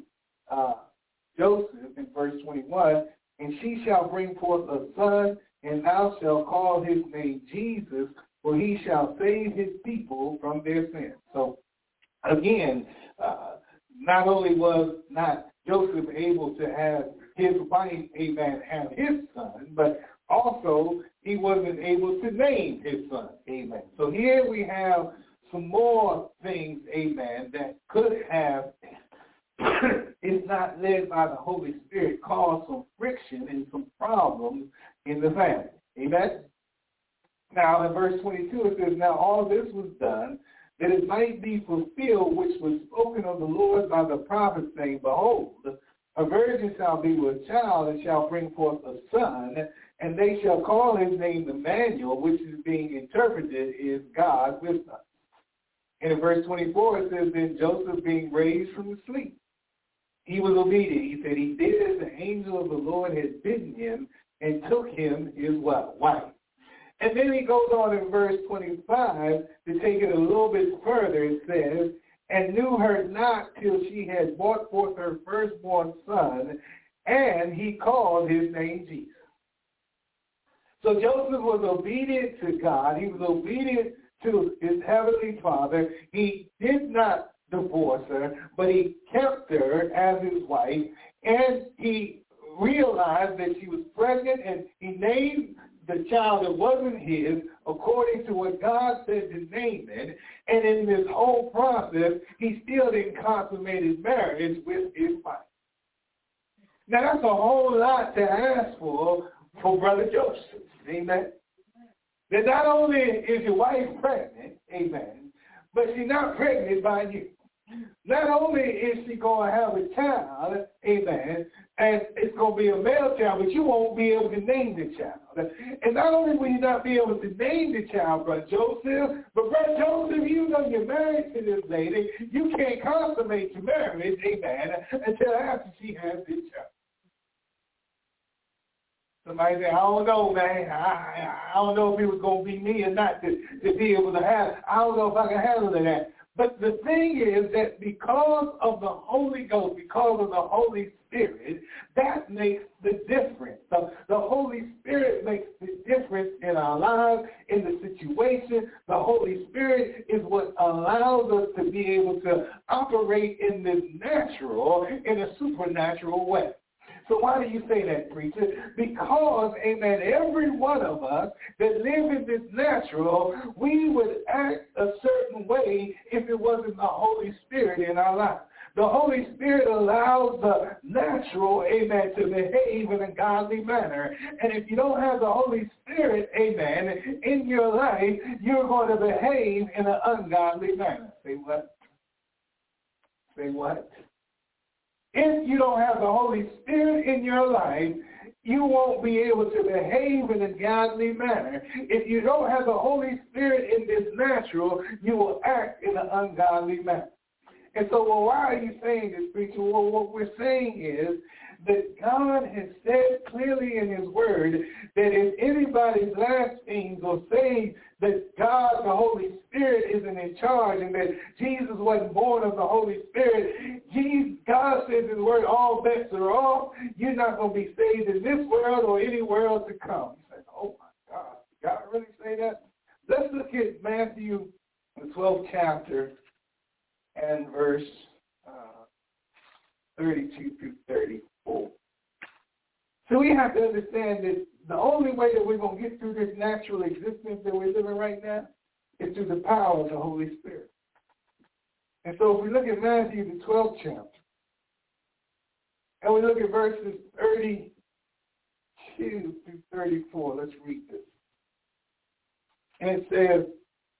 Joseph in verse 21, and she shall bring forth a son, and thou shalt call his name Jesus, for he shall save his people from their sins. So, again, not only was not Joseph able to have his wife, amen, have his son, but also he wasn't able to name his son, amen. So here we have some more things, amen, that could have, if not led by the Holy Spirit, caused some friction and some problems in the family, amen. Now in verse 22 it says, now all this was done that it might be fulfilled which was spoken of the Lord by the prophet, saying, behold, a virgin shall be with child and shall bring forth a son, and they shall call his name Emmanuel, which is being interpreted is God with us. And in verse 24 it says, then Joseph being raised from the sleep, he was obedient. He said he did as the angel of the Lord had bidden him and took him his wife. And then he goes on in verse 25 to take it a little bit further. It says, and knew her not till she had brought forth her firstborn son, and he called his name Jesus. So Joseph was obedient to God. He was obedient to his heavenly Father. He did not divorce her, but he kept her as his wife, and he realized that she was pregnant, and he named the child that wasn't his according to what God said to name it. And in this whole process, he still didn't consummate his marriage with his wife. Now that's a whole lot to ask for Brother Joseph. Amen. That not only is your wife pregnant, amen, but she's not pregnant by you. Not only is she going to have a child, amen, and it's going to be a male child, but you won't be able to name the child. And not only will you not be able to name the child, Brother Joseph, but Brother Joseph, you know you're married to this lady, you can't consummate your marriage, amen, until after she has this child. Somebody say, I don't know, man. I don't know if it was going to be me or not to be able to have. I don't know if I can handle that. But the thing is that because of the Holy Ghost, because of the Holy Spirit, that makes the difference. The Holy Spirit makes the difference in our lives, in the situation. The Holy Spirit is what allows us to be able to operate in this natural, in a supernatural way. So why do you say that, preacher? Because, amen, every one of us that live in this natural, we would act a certain way if it wasn't the Holy Spirit in our life. The Holy Spirit allows the natural, amen, to behave in a godly manner. And if you don't have the Holy Spirit, amen, in your life, you're going to behave in an ungodly manner. Say what? Say what? If you don't have the Holy Spirit in your life, you won't be able to behave in a godly manner. If you don't have the Holy Spirit in this natural, you will act in an ungodly manner. And so, well, why are you saying this, preacher? Well, what we're saying is that God has said clearly in his word that if anybody blasphemes or says that God, the Holy Spirit, isn't in charge and that Jesus wasn't born of the Holy Spirit, God says in his word, all bets are off. You're not going to be saved in this world or any world to come. You say, oh, my God, did God really say that? Let's look at Matthew, the 12th chapter, and verse 32 through 34. So we have to understand that the only way that we're going to get through this natural existence that we're living right now is through the power of the Holy Spirit. And so if we look at Matthew, the 12th chapter, and we look at verses 32 through 34, let's read this. And it says,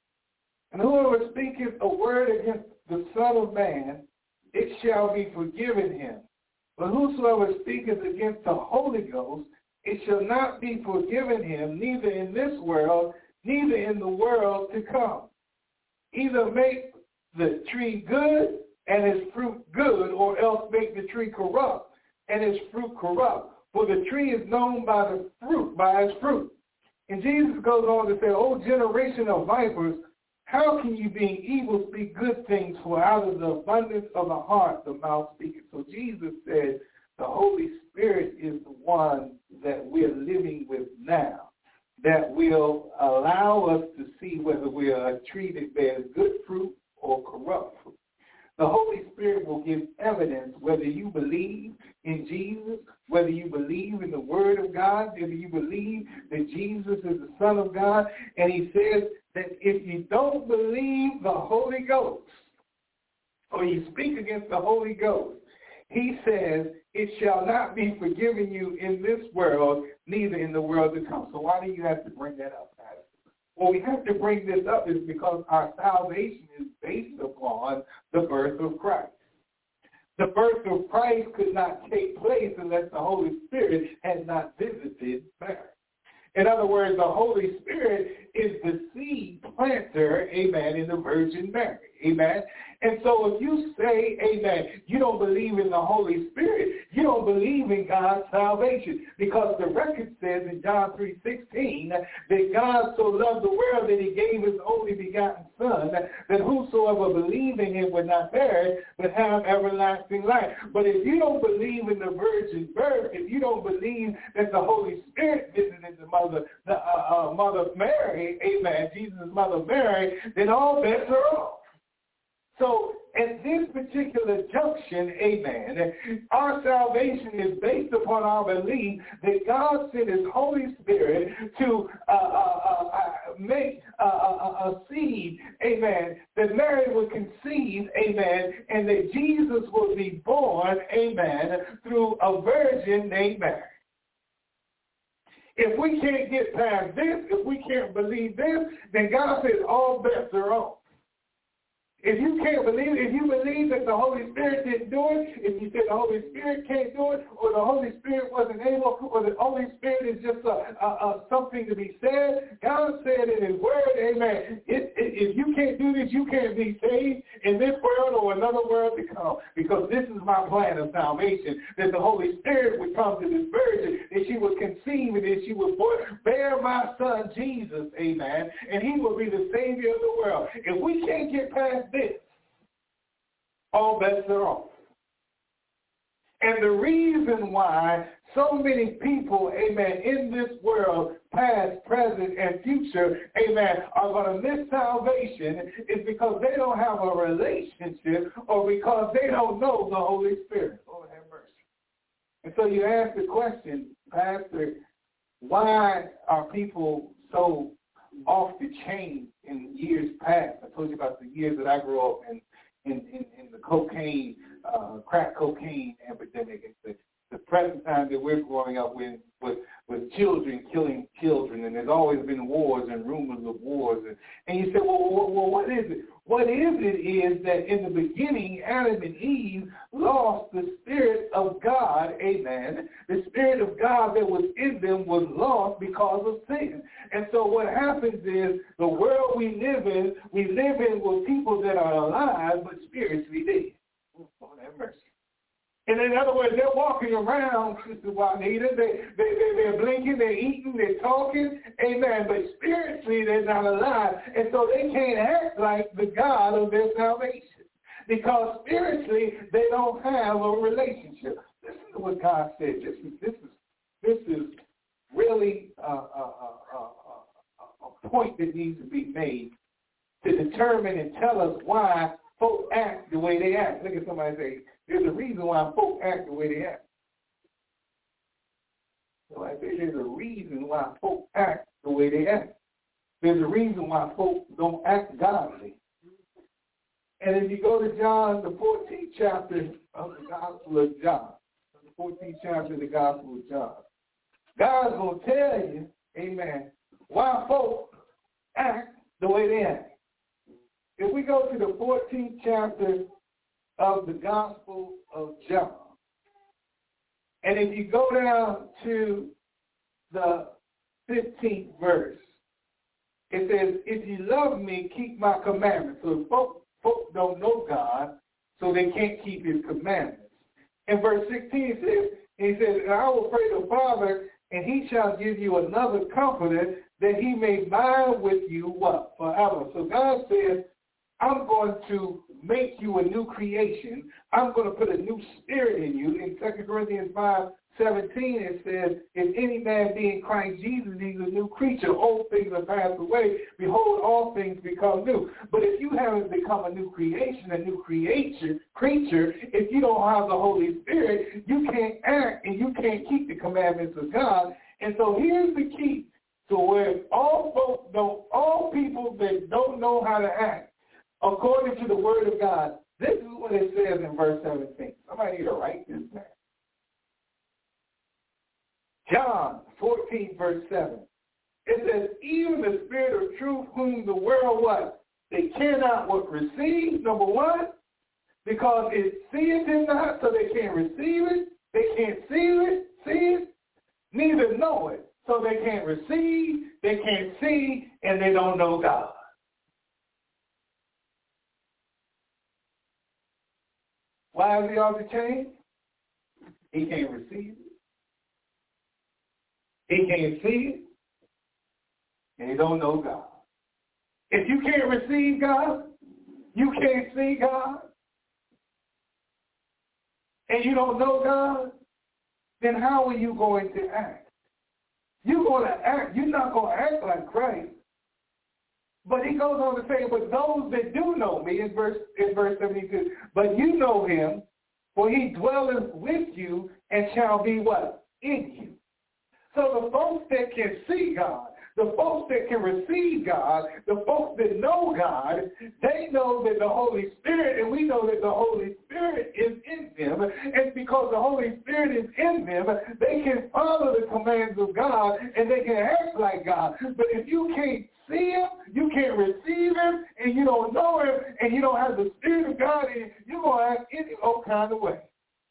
and whoever speaketh a word against the Son of Man, it shall be forgiven him. But whosoever speaketh against the Holy Ghost, it shall not be forgiven him, neither in this world, neither in the world to come. Either make the tree good and its fruit good, or else make the tree corrupt and its fruit corrupt. For the tree is known by its fruit. And Jesus goes on to say, O generation of vipers, how can you, being evil, speak good things? For out of the abundance of the heart, the mouth speaketh. So Jesus said the Holy Spirit is the one that we're living with now, that will allow us to see whether we are a tree that bears good fruit or corrupt fruit. The Holy Spirit will give evidence whether you believe in Jesus, whether you believe in the Word of God, whether you believe that Jesus is the Son of God. And he says that if you don't believe the Holy Ghost, or you speak against the Holy Ghost, he says it shall not be forgiven you in this world, neither in the world to come. So why do you have to bring that up, Pastor? Well, we have to bring this up is because our salvation is based upon the birth of Christ. The birth of Christ could not take place unless the Holy Spirit had not visited Mary. In other words, the Holy Spirit is the seed planter, amen, in the Virgin Mary, amen. And so if you say, amen, you don't believe in the Holy Spirit, you don't believe in God's salvation, because the record says in John 3:16 that God so loved the world that he gave his only begotten Son, that whosoever believe in him would not perish, but have everlasting life. But if you don't believe in the virgin birth, if you don't believe that the Holy Spirit visited the mother of Mary, amen, Jesus' mother Mary, then all bets are off. So at this particular junction, amen, our salvation is based upon our belief that God sent his Holy Spirit to make a seed, amen, that Mary would conceive, amen, and that Jesus would be born, amen, through a virgin named Mary. If we can't get past this, if we can't believe this, then God says all bets are off. If you can't believe it, if you believe that the Holy Spirit didn't do it, if you said the Holy Spirit can't do it, or the Holy Spirit wasn't able, or the Holy Spirit is just something to be said, God said in his word, amen, if you can't do this, you can't be saved in this world or another world to come, because this is my plan of salvation, that the Holy Spirit would come to this virgin, that she would conceive, and that she would bear my son Jesus, amen, and he will be the Savior of the world. If we can't get past this, all bets are off. And the reason why so many people, amen, in this world, past, present, and future, amen, are going to miss salvation is because they don't have a relationship or because they don't know the Holy Spirit. Lord have mercy. And so you ask the question, Pastor, why are people so off the chain in years past? I told you about the years that I grew up in the cocaine, crack cocaine epidemic, the present time that we're growing up with children killing children, and there's always been wars and rumors of wars. And you say, well, what is it? What is it is that in the beginning, Adam and Eve lost the Spirit of God, amen. The Spirit of God that was in them was lost because of sin. And so what happens is the world we live in with people that are alive but spiritually dead. Lord have mercy. And in other words, they're walking around, Sister Juanita, they're blinking, they're eating, they're talking, amen, but spiritually they're not alive. And so they can't act like the God of their salvation because spiritually they don't have a relationship. Listen to what God said. This is really a point that needs to be made to determine and tell us why folks act the way they act. Look at somebody say, there's a reason why folks act the way they act. So I say there's a reason why folks act the way they act. There's a reason why folks don't act godly. And if you go to John, the 14th chapter of the Gospel of John, the 14th chapter of the Gospel of John, God's going to tell you, amen, why folks act the way they act. If we go to the 14th chapter of the Gospel of John, and if you go down to the 15th verse, it says, if you love me, keep my commandments. So folks don't know God, so they can't keep his commandments. In verse 16 he says, and I will pray the Father, and he shall give you another comforter, that he may abide with you, what? Forever. So God says, I'm going to make you a new creation. I'm going to put a new spirit in you. In 2 Corinthians 5:17, it says, if any man be in Christ Jesus, he's a new creature. Old things are passed away. Behold, all things become new. But if you haven't become a new creation, a new creature, if you don't have the Holy Spirit, you can't act and you can't keep the commandments of God. And so here's the key to where all people that don't know how to act, according to the word of God, this is what it says in verse 17. Somebody need to write this down. John 14, verse 7. It says, even the Spirit of truth whom the world what? They cannot what receive, number one, because it seeth him not, so they can't receive it. They can't see it, neither know it. So they can't receive, they can't see, and they don't know God. Why is he off the chain? He can't receive it. He can't see it. And he don't know God. If you can't receive God, you can't see God, and you don't know God, then how are you going to act? You're going to act. You're not going to act like Christ. But he goes on to say, but those that do know me, in verse 72, but you know him, for he dwelleth with you and shall be what? In you. So the folks that can see God, the folks that can receive God, the folks that know God, they know that the Holy Spirit, and we know that the Holy Spirit is in them. And because the Holy Spirit is in them, they can follow the commands of God and they can act like God. But if you can't see him, you can't receive him, and you don't know him, and you don't have the Spirit of God in you, you're going to act any old kind of way.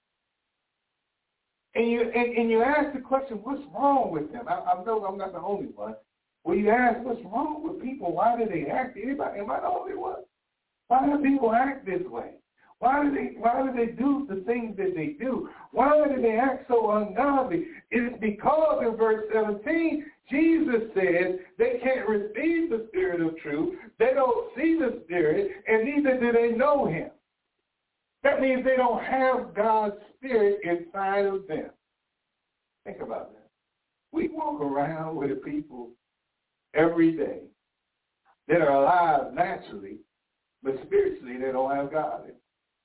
And you ask the question, what's wrong with them? I know I'm not the only one. Well, you ask, what's wrong with people? Why do they act? Anybody? Am I the only one? Why do people act this way? Why do they do the things that they do? Why do they act so ungodly? It's because in verse 17, Jesus says they can't receive the Spirit of truth. They don't see the Spirit, and neither do they know him. That means they don't have God's Spirit inside of them. Think about that. We walk around with people every day that are alive naturally, but spiritually they don't have God in them.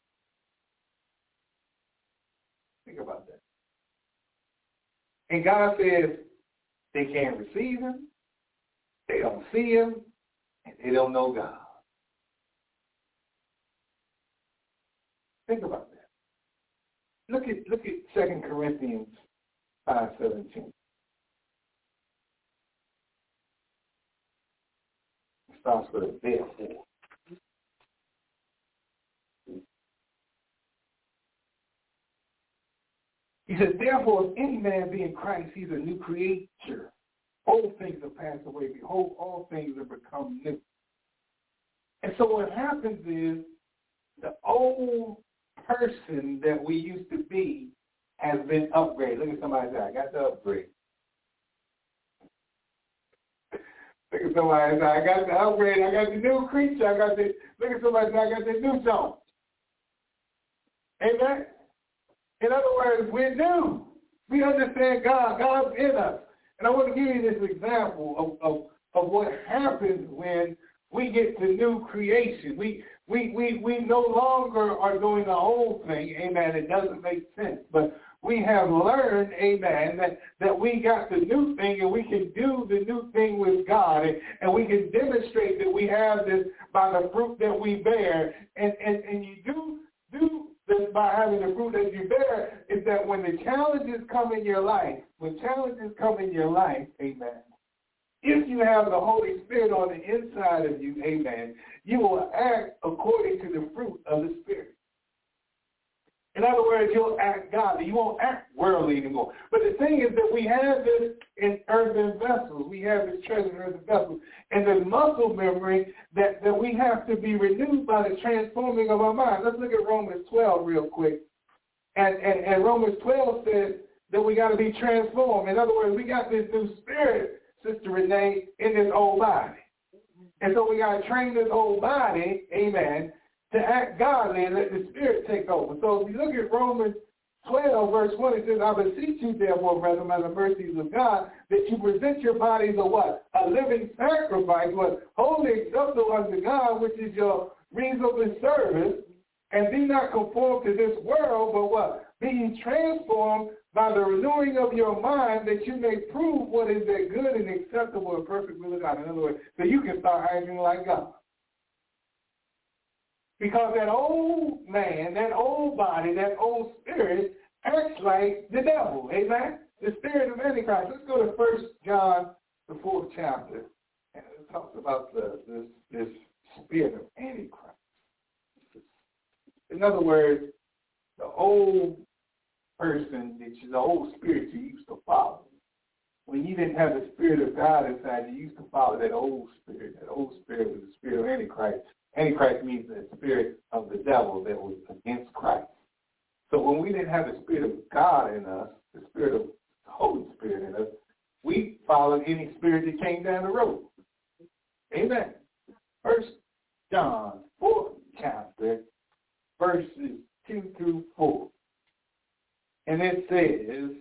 Think about that. And God says they can't receive him, they don't see him, and they don't know God. Think about that. look at 2 Corinthians 5:17. It starts with a therefore. He said, therefore, if any man be in Christ, he's a new creature. Old things have passed away. Behold, all things have become new. And so what happens is the old person that we used to be has been upgraded. Look at somebody say, I got the upgrade. Look at somebody say, I got the upgrade. I got the new creature. Look at somebody say, I got the new song. Amen? In other words, we're new. We understand God. God's in us. And I want to give you this example of what happens when we get to new creation. We no longer are doing the old thing, amen. It doesn't make sense. But we have learned, amen, that we got the new thing and we can do the new thing with God. And we can demonstrate that we have this by the fruit that we bear. And you do this by having the fruit that you bear is that when the challenges come in your life, amen, if you have the Holy Spirit on the inside of you, amen, you will act according to the fruit of the Spirit. In other words, you'll act godly. You won't act worldly anymore. But the thing is that we have this in earthen vessels. We have this treasure in earthen vessels. And there's muscle memory that we have to be renewed by the transforming of our mind. Let's look at Romans 12 real quick. And Romans 12 says that we got to be transformed. In other words, we got this new spirit, Sister Renee, in this old body. And so we got to train this old body, amen, to act godly and let the Spirit take over. So if you look at Romans 12, verse 1, it says, I beseech you, therefore, brethren, by the mercies of God, that you present your bodies a what? A living sacrifice, what? Wholly acceptable unto God, which is your reasonable service, and be not conformed to this world, but what? Being transformed by the renewing of your mind, that you may prove what is that good and acceptable and perfect will of God. In other words, so you can start acting like God. Because that old man, that old body, that old spirit acts like the devil. Amen? The spirit of Antichrist. Let's go to 1 John, the 4th chapter. And it talks about this spirit of Antichrist. In other words, the old person, the old spirit you used to follow. When you didn't have the Spirit of God inside, you used to follow that old spirit. That old spirit was the spirit of Antichrist. Antichrist means the spirit of the devil that was against Christ. So when we didn't have the Spirit of God in us, the Spirit of the Holy Spirit in us, we followed any spirit that came down the road. Amen. 1 John 4th chapter, verses 2 through 4. And it says,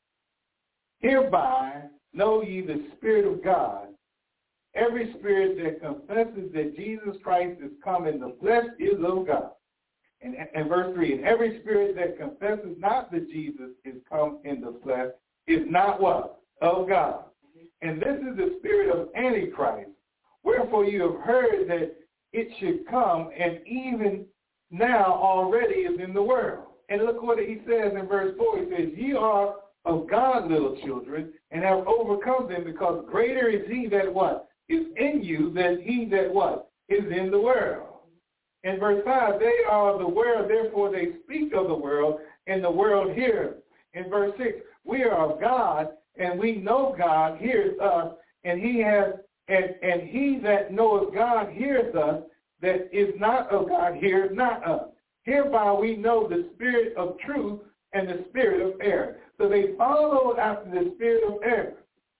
hereby know ye the Spirit of God. Every spirit that confesses that Jesus Christ is come in the flesh is of God. And verse 3, and every spirit that confesses not that Jesus is come in the flesh is not what? Of God. And this is the spirit of Antichrist. Wherefore you have heard that it should come, and even now already is in the world. And look what he says in verse 4. He says, ye are of God, little children, and have overcome them, because greater is he that what? Is in you than he that what? Is in the world. In verse 5, they are of the world, therefore they speak of the world, and the world hears. In verse 6, we are of God, and we know God hears us, and he that knoweth God hears us, that is not of God hears not us. Hereby we know the spirit of truth and the spirit of error. So they followed after the spirit of error.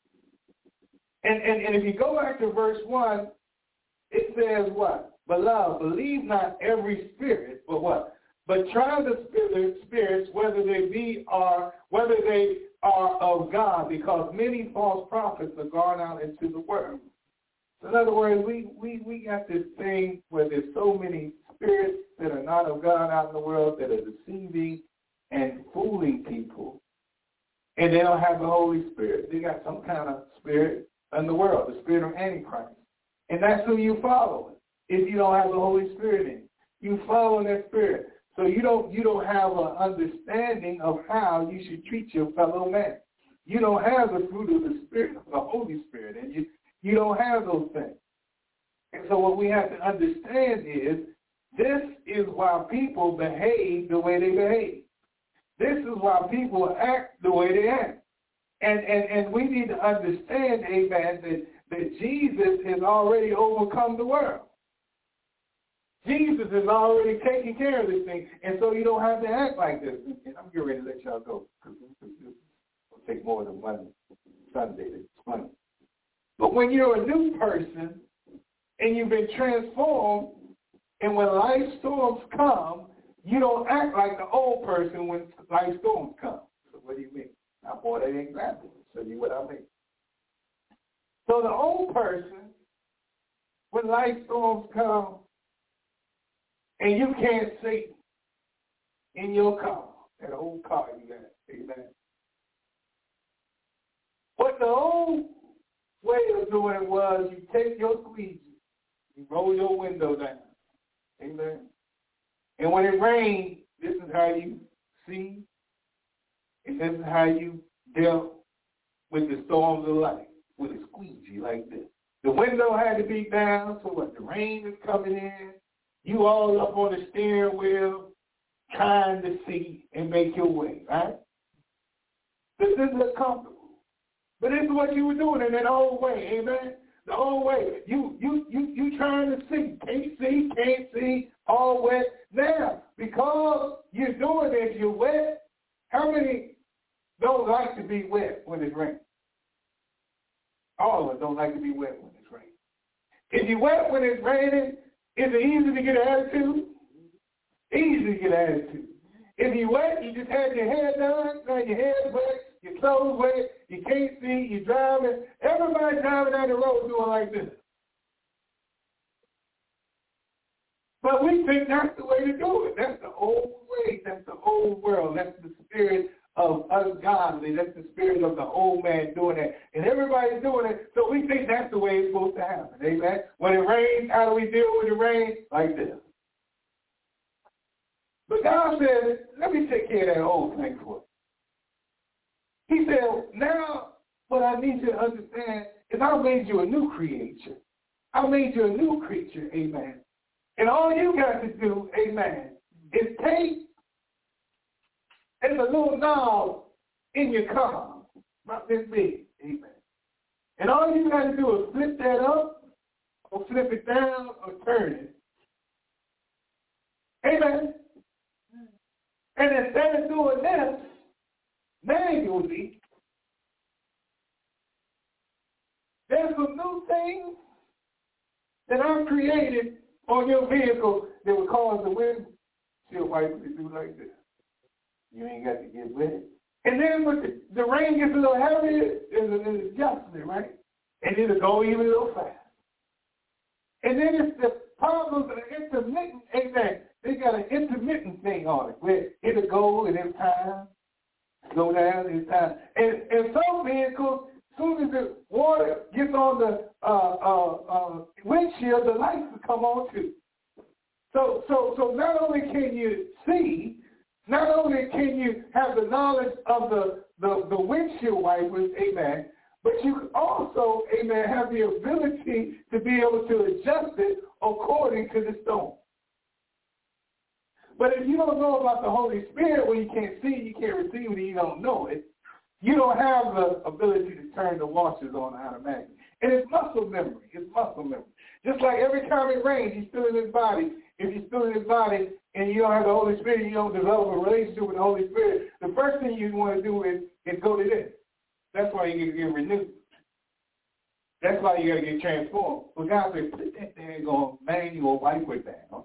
And if you go back to verse 1, it says what? Beloved, believe not every spirit, but what? But try the spirits whether they are of God, because many false prophets are gone out into the world. So in other words, we got this thing where there's so many spirits that are not of God out in the world that are deceiving and fooling people, and they don't have the Holy Spirit. They got some kind of spirit in the world, the spirit of Antichrist. And that's who you follow if you don't have the Holy Spirit in you. You follow that spirit. So you don't have an understanding of how you should treat your fellow man. You don't have the fruit of the Spirit, of the Holy Spirit, and you don't have those things. And so what we have to understand is this is why people behave the way they behave. This is why people act the way they act. And we need to understand, amen, that Jesus has already overcome the world. Jesus has already taken care of this thing, and so you don't have to act like this. And I'm getting ready to let y'all go, because this will take more than one Sunday to explain. But when you're a new person, and you've been transformed, and when life storms come, you don't act like the old person when life storms come. So what do you mean? I brought an example to show you what I mean. So the old person, when life storms come, and you can't see in your car, that old car you got, amen. What the old way of doing it was you take your squeegee, you roll your window down, amen. And when it rains, this is how you see, and this is how you dealt with the storms of life, with a squeegee like this. The window had to be down so what the rain is coming in. You all up on the steering wheel trying to see and make your way, right? This isn't comfortable. But this is what you were doing in that old way, amen? The old way. You trying to see. Can't see, all wet. Now, because you're doing this, you're wet. How many don't like to be wet when it's raining? All of us don't like to be wet when it's raining. If you're wet when it's raining, is it easy to get an attitude? Easy to get an attitude. If you're wet, you just had your hair done, now your hair's wet, your clothes wet, you can't see, you're driving. Everybody driving down the road doing like this. But we think that's the way to do it. That's the old way. That's the old world. That's the spirit of ungodly. That's the spirit of the old man doing that. And everybody's doing it, so we think that's the way it's supposed to happen. Amen? When it rains, how do we deal with the rain? Like this. But God said, let me take care of that old thing for you. He said, now what I need you to understand is I made you a new creature. I made you a new creature, amen. And all you got to do, amen, is take a little knob in your car, about this big, amen. And all you got to do is flip that up or flip it down or turn it. Amen. And instead of doing this manually, there's some new things that I've created on your vehicle that would cause the windshield wipers to do like this. You ain't got to get wet. And then when the rain gets a little heavier, there's an adjustment, right? And it'll go even a little fast. And then it's the problems of the intermittent, amen. They got an intermittent thing on it where it'll go and in time, slow down in time. And some vehicles, as soon as the water gets on the windshield, the lights will come on too. So not only can you see, not only can you have the knowledge of the windshield wipers, amen, but you also, amen, have the ability to be able to adjust it according to the storm. But if you don't know about the Holy Spirit, when you can't see, you can't receive it, and you don't know it, you don't have the ability to turn the washers on automatically. And it's muscle memory. It's muscle memory. Just like every time it rains, he's still in his body. If you're still in his body and you don't have the Holy Spirit, you don't develop a relationship with the Holy Spirit, the first thing you want to do is go to this. That's why you get renewed. That's why you got to get transformed. But God said, put that daggone manual wiper down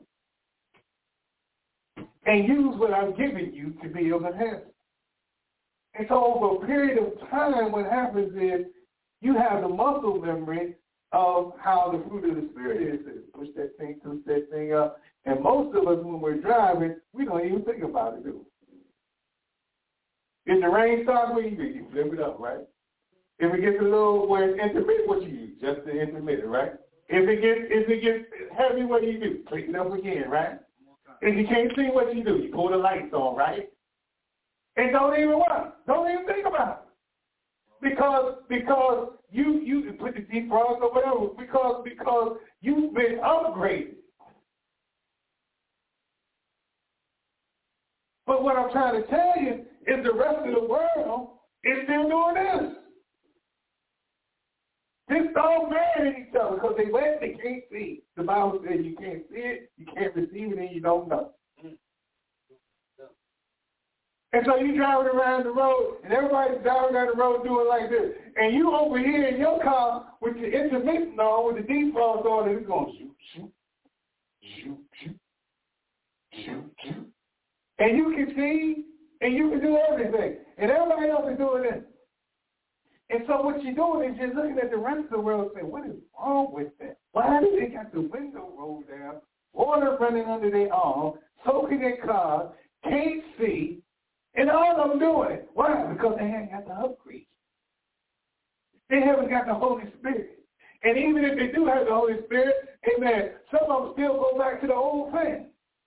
and use what I'm giving you to be able to handle it. And so over a period of time, what happens is you have the muscle memory of how the fruit of the Spirit is. Push that thing up. And most of us, when we're driving, we don't even think about it, do we? If the rain starts, what you flip it up, right? If it gets a little where it's intermittent, what you use? Just the intermittent, right? If it gets heavy, what do? Click it up again, right? If you can't see what you do, you pull the lights on, right? And don't even think about it. Because you put the defrost or whatever, because you've been upgraded. But what I'm trying to tell you is the rest of the world is still doing this. Just all mad at each other because they can't see. The Bible says you can't see it, you can't receive it, and you don't know. And so you driving around the road, and everybody's driving down the road doing like this. And you over here in your car with your intermittent on, with the defrost on, and it's going shoot, shoot, shoot, shoot, shoot, shoot. And you can see, and you can do everything. And everybody else is doing this. And so what you're doing is you're looking at the rest of the world and saying, what is wrong with that? Why do they got the window rolled down, water running under their arm, soaking their cars, can't see, and all of them doing it? Why? Because they haven't got the upgrade. They haven't got the Holy Spirit. And even if they do have the Holy Spirit, amen, some of them still go back to the old thing.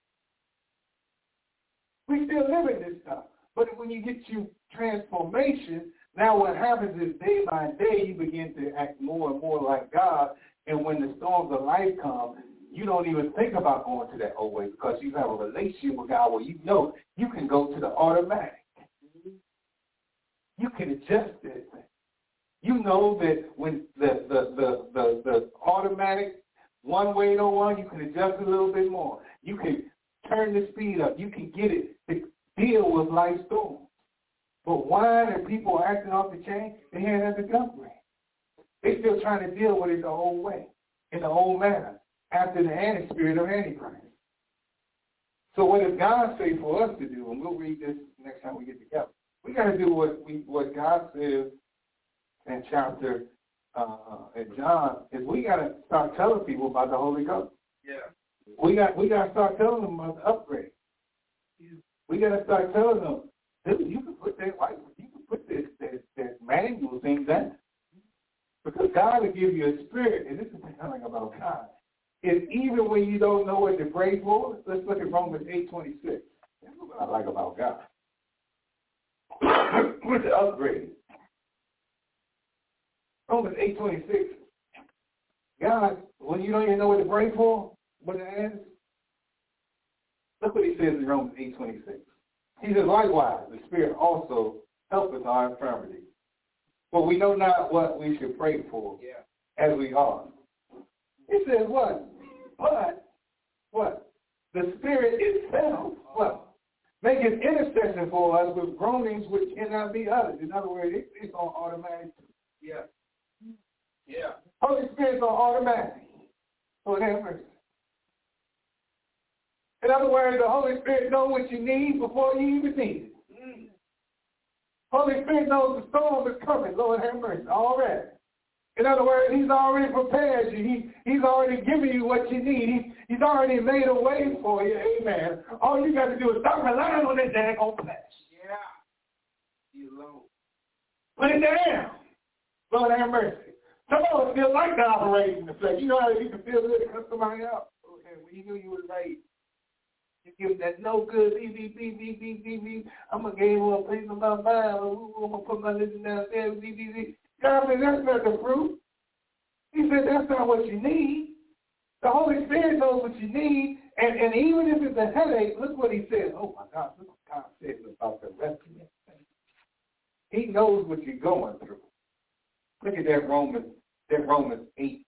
We still live in this stuff. But when you get you transformation, now what happens is day by day you begin to act more and more like God. And when the storms of life come, you don't even think about going to that old way because you have a relationship with God where you know you can go to the automatic. You can adjust it. You know that when the automatic one way don't want, you can adjust a little bit more. You can turn the speed up. You can get it to deal with life's storms. But why are people acting off the chain? They haven't had the upgrade. They still trying to deal with it the old way, in the old manner, after the spirit of Antichrist. So what does God say for us to do? And we'll read this next time we get together. We got to do what God says in chapter in John is we got to start telling people about the Holy Ghost. Yeah. We got to start telling them about the upgrade. Yeah. We got to start telling them, dude, you can put that that manual thing down. Because God will give you a spirit, and this is the thing about God. Is even when you don't know what to pray for, let's look at Romans 8:26. That's what I like about God. With the upgrade. Romans 8:26. God, when you don't even know what to pray for, what it is, look what he says in Romans 8:26. He says, likewise, the Spirit also helpeth our infirmity. For we know not what we should pray for as we ought. He says what? But, what? The Spirit itself, what? Maketh intercession for us with groanings which cannot be uttered. In other words, it's on automatic. Yeah. Yeah. Holy Spirit's on automatic. So have mercy. In other words, the Holy Spirit knows what you need before you even need it. Holy Spirit knows the storm is coming. Lord have mercy. Already. In other words, he's already prepared you. He's already given you what you need. He's already made a way for you. Amen. All you got to do is stop relying on that daggone flesh. Yeah. You alone. Put it down. Lord have mercy. Some of us feel like they're operating in the flesh. You know how you can feel good to cut somebody out? Okay, when you knew you was right. You give that no good, I'm going to give him a piece of my mind. I'm going to put my living downstairs, God said, that's not the fruit. He said, that's not what you need. The Holy Spirit knows what you need. And even if it's a headache, look what he says. Oh, my God, look what God says about the rest of it. He knows what you're going through. Look at that Romans 8,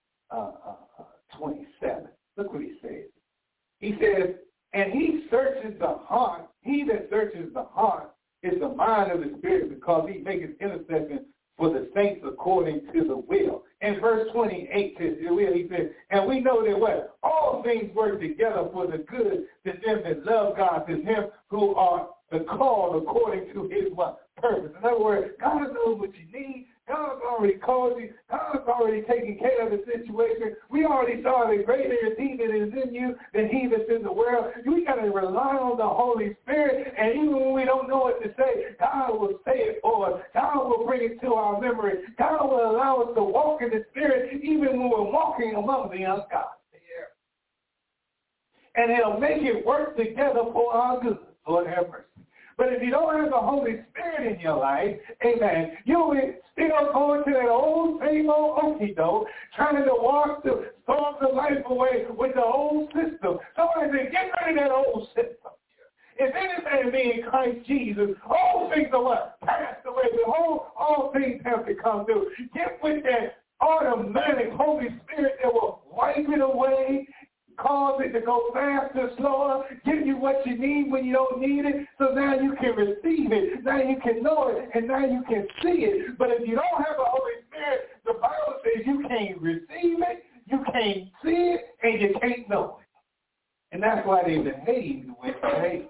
27. Look what he says. He says, and he searches the heart. He that searches the heart is the mind of the Spirit, because he maketh intercession for the saints according to the will. In verse 28 says, he says, and we know that what? All things work together for the good to them that love God, to him who are the called according to his what? Purpose. In other words, God knows what you need. God's already called you. God's already taken care of the situation. We already saw that greater is he that is in you than he that's in the world. We got to rely on the Holy Spirit, and even when we don't know what to say, God will say it for us. God will bring it to our memory. God will allow us to walk in the Spirit even when we're walking among the ungodly. and he'll make it work together for our good. Lord have mercy. But if you don't have the Holy Spirit in your life, amen, you'll be still going to that old, same old okey-doke, trying to walk the storms of life away with the old system. Somebody say, get rid of that old system. If anything be in Christ Jesus, all things are what? Passed away. Behold, all things have become new. Get with that automatic Holy Spirit that will wipe it away, cause it to go faster, slower, give you what you need when you don't need it, so now you can receive it, now you can know it, and now you can see it. But if you don't have the Holy Spirit, the Bible says you can't receive it, you can't see it, and you can't know it. And that's why they behave the way they behave.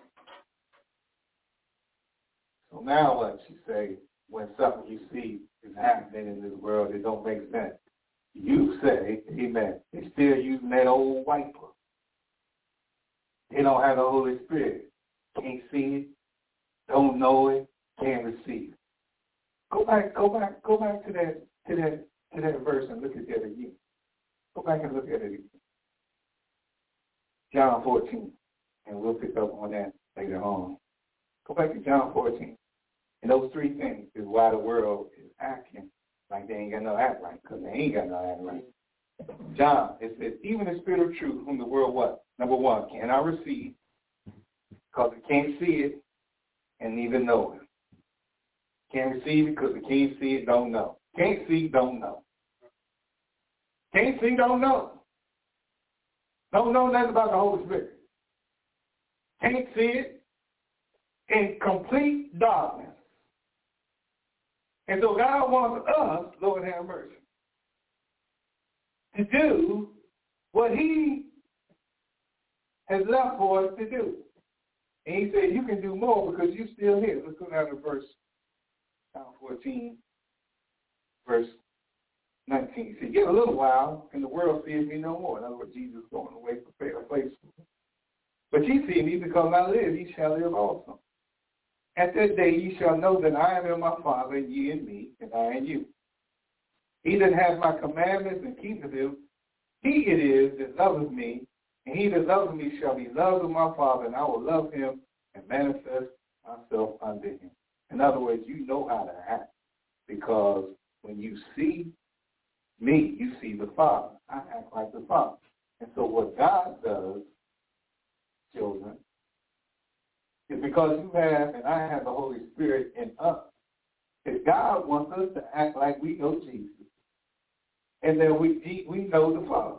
So now what you say, when something you see is happening in this world that don't make sense, you say, amen, they're still using that old wiper. They don't have the Holy Spirit. Can't see it, don't know it, can't receive it. Go back to that verse and look at that again. Go back and look at it again. John 14, and we'll pick up on that later on. Go back to John 14. And those three things is why the world is acting like they ain't got no act right, because they ain't got no act right. John, it says, even the Spirit of truth, whom the world what? Number one, cannot receive, because it can't see it and neither know it. Can't receive it because it can't see it, don't know. Can't see, don't know. Can't see, don't know. Don't know nothing about the Holy Spirit. Can't see it, in complete darkness. And so God wants us, Lord have mercy, to do what he has left for us to do. And he said, you can do more because you're still here. Let's go down to verse 14, verse 19. He said, yet a little while, and the world sees me no more. In other words, Jesus is going away to prepare a place for me. But ye see me, because I live, ye shall live also. At that day ye shall know that I am in my Father, and ye in me, and I in you. He that hath my commandments and keepeth them, he it is that loveth me, and he that loveth me shall be loved of my Father, and I will love him and manifest myself unto him. In other words, you know how to act, because when you see me, you see the Father. I act like the Father. And so what God does, children, is because you have and I have the Holy Spirit in us. That God wants us to act like we know Jesus. And that we know the Father.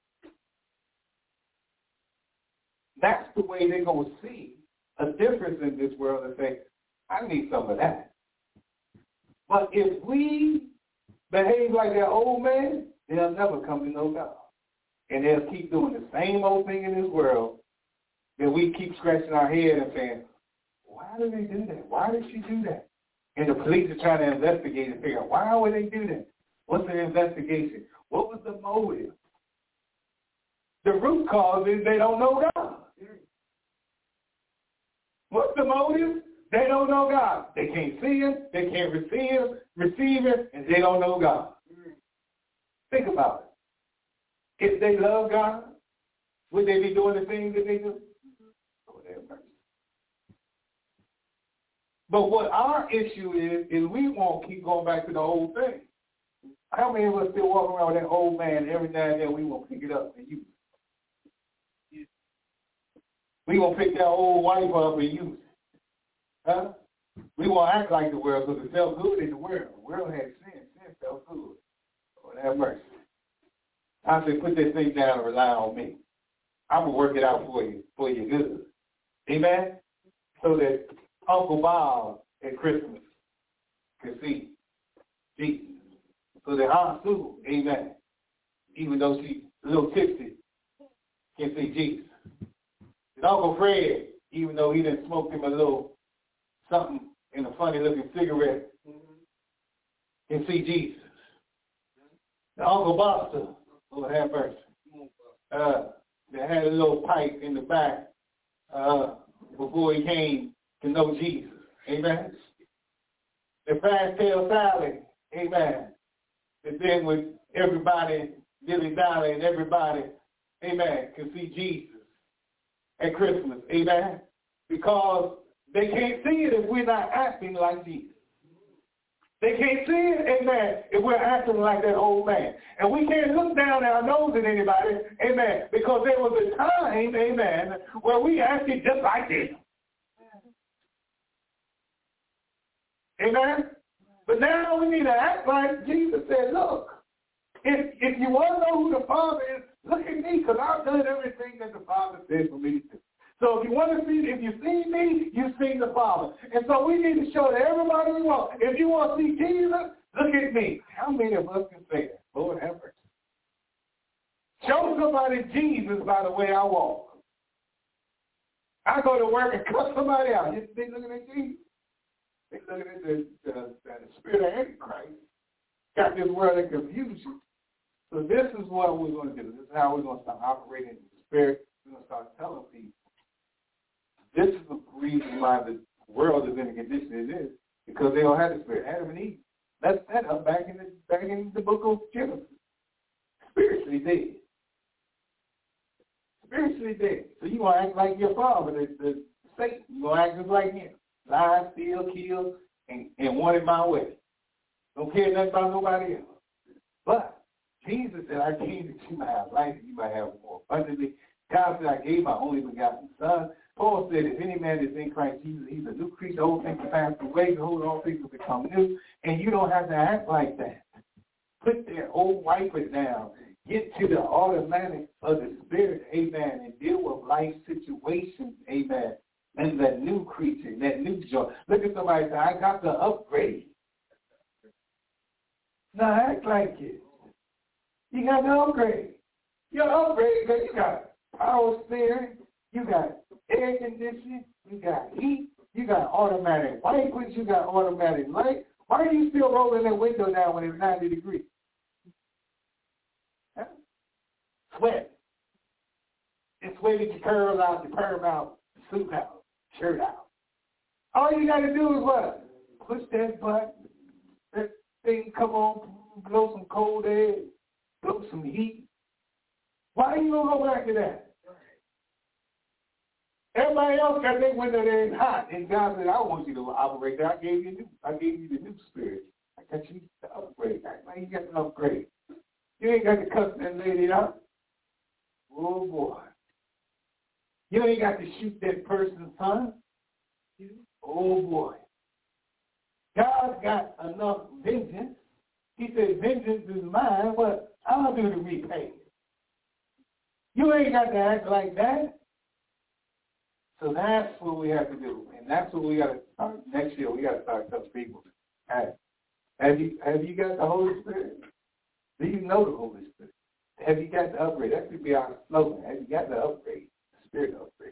That's the way they're going to see a difference in this world and say, I need some of that. But if we behave like that old man, they'll never come to know God. And they'll keep doing the same old thing in this world that we keep scratching our head and saying, why did they do that? Why did she do that? And the police are trying to investigate and figure out, why would they do that? What's the investigation? What was the motive? The root cause is they don't know God. What's the motive? They don't know God. They can't see him, they can't receive him, and they don't know God. Think about it. If they love God, would they be doing the things that they do? But what our issue is we won't keep going back to the old thing. How many of us still walking around with that old man every now and then we won't pick it up and use it? We won't pick that old wife up and use it. Huh? We won't act like the world because it felt good in the world. The world had sin. Sin felt good. Lord have mercy. I said, put this thing down and rely on me. I'm going to work it out for you good. Amen? So that Uncle Bob at Christmas can see Jesus. So that Aunt Sue, amen, even though she's a little tipsy, can see Jesus. And Uncle Fred, even though he done smoked him a little something in a funny-looking cigarette, can see Jesus. And Uncle Buster, Lord have mercy, that had a little pipe in the back before he came to know Jesus. Amen. The Fast-Tail Sally, amen. And then with everybody, Dilly Dally and everybody, amen, can see Jesus. at Christmas. Amen. Because they can't see it if we're not acting like Jesus. They can't see it, amen, if we're acting like that old man. And we can't look down our nose at anybody, amen, because there was a time, amen, where we acted just like this. Amen? But now we need to act like Jesus said, look, if you want to know who the Father is, look at me, because I've done everything that the Father said for me to do. So if you see me, you see the Father. And so we need to show to everybody we want. If you want to see Jesus, look at me. How many of us can say that? Lord have mercy. Show somebody Jesus by the way I walk. I go to work and cut somebody out. They looking at Jesus. They looking at the spirit of Antichrist. Got this world in confusion. So this is what we're going to do. This is how we're going to start operating in the spirit. We're going to start telling people. This is the reason why the world is in the condition it is, because they don't have the spirit. Adam and Eve. That's set up back in the book of Genesis. Spiritually dead. Spiritually dead. So you want to act like your father, the Satan. You want to act just like him. Lie, steal, kill, and want it my way. Don't care nothing about nobody else. But Jesus said, I came that you might have life and you might have more abundantly. God said, I gave my only begotten Son. Paul said, if any man is in Christ Jesus, he's a new creature. Old things are passed away, behold, all things will become new. And you don't have to act like that. Put that old wiper down. Get to the automatic of the Spirit, amen, and deal with life situations, amen. And that new creature, that new joy. Look at somebody and say, I got to upgrade. Now act like it. You got to upgrade. You're upgrade because you got power steering, you got air conditioning, you got heat, you got automatic wipers, you got automatic light. Why are you still rolling that window down when it's 90 degrees? Huh? Sweat. It's sweating your curls out, your perm out, suit out, shirt out. All you got to do is what? Push that button. That thing come on, blow some cold air, blow some heat. Why are you going to go back to that? Everybody else got their window there and hot. And God said, I want you to operate that. I gave you the new spirit. I got you to upgrade. Why you got to upgrade? You ain't got to cuss that lady out. Oh, boy. You ain't got to shoot that person's son. Oh, boy. God's got enough vengeance. He said, vengeance is mine, but I'll do the repay. You ain't got to act like that. So that's what we have to do. And that's what we got to start next year. We got to start telling people, hey, have you got the Holy Spirit? Do you know the Holy Spirit? Have you got the upgrade? That should be our slogan. Have you got the upgrade? The spirit upgrade.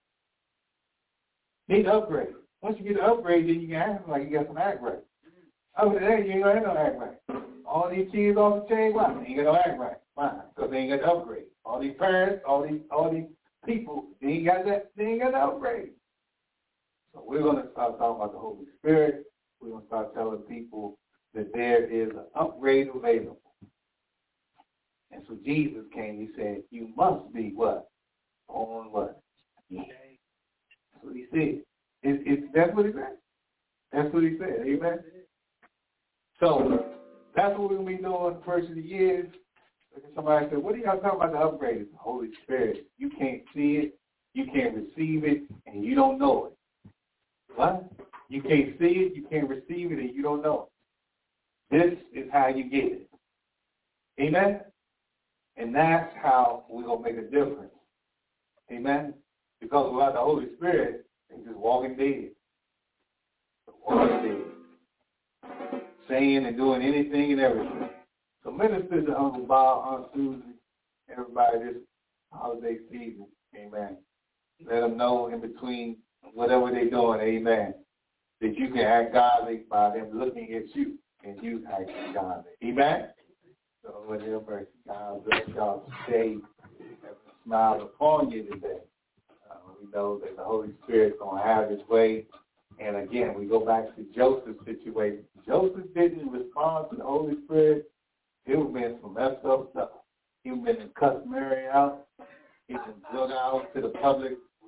Need to upgrade. Once you get the upgrade, then you can act like you got some act right. Other than that, you ain't going to have no act right. All these kids off the chain, why? They ain't got no act right. Why? Because they ain't got the upgrade. All these parents, all these people, they ain't got the upgrade. So we're going to start talking about the Holy Spirit. We're going to start telling people that there is an upgrade available. And so Jesus came, he said, you must be what? On what? That's what he said. That's what he said. That's what he said. Amen? So that's what we're going to be doing the first of the year. Somebody said, what are y'all talking about the upgrade? It's the Holy Spirit. You can't see it, you can't receive it, and you don't know it. What? You can't see it, you can't receive it, and you don't know it. This is how you get it. Amen? And that's how we're going to make a difference. Amen? Because without the Holy Spirit, they're just walking dead. Walking dead. Saying and doing anything and everything. So minister to Uncle Bob, Aunt Susie, everybody this holiday season, amen. Let them know in between whatever they're doing, amen, that you can act godly by them looking at you and you acting godly. Amen? So whatever, God bless y'all today. Have a smile upon you today. We know that the Holy Spirit's going to have his way. And again, we go back to Joseph's situation. Joseph didn't respond to the Holy Spirit. He would have been some messed up stuff. He would have been in customary out. He been drug out to the public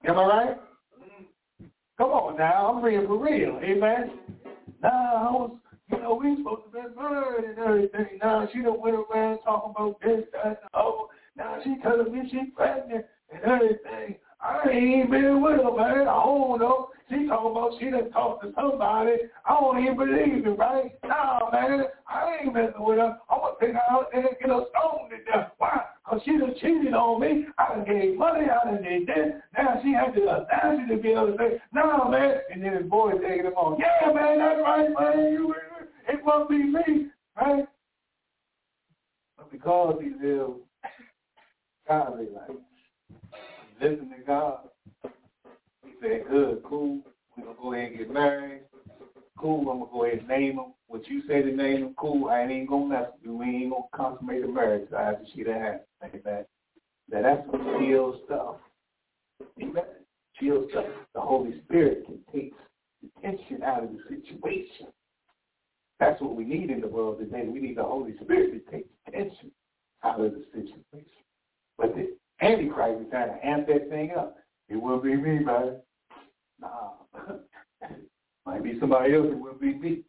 Am I right? Come on now, I'm being for real. Amen. Now, we supposed to be married and everything. Now, she done went around talking about this, that, and the other. Now, she telling me she's pregnant and everything. I ain't been with her, man. I don't know. She talking about she done talked to somebody. I don't even believe it, right? Nah, man, I ain't messing with her. I'm going to take her out there and get her stoned to death. Why? Because she done cheated on me. I done gave money. I done did this. Now she had the audacity to be able to say, nah, man. And then his boy taking him on. Yeah, man, that's right, man. It must be me, right? But because he lives godly life, listen to God. He said, good, cool. We're going to go ahead and get married. Cool, I'm going to go ahead and name him. What you say to name him, cool. I ain't going to mess with you. We ain't going to consummate the marriage after she done had like that. Now, that's some chill stuff. Amen. Chill stuff. The Holy Spirit can take the tension out of the situation. That's what we need in the world today. We need the Holy Spirit to take the tension out of the situation. But the Antichrist is trying to amp that thing up. It will be me, man. Nah. Might be somebody else, it will be me.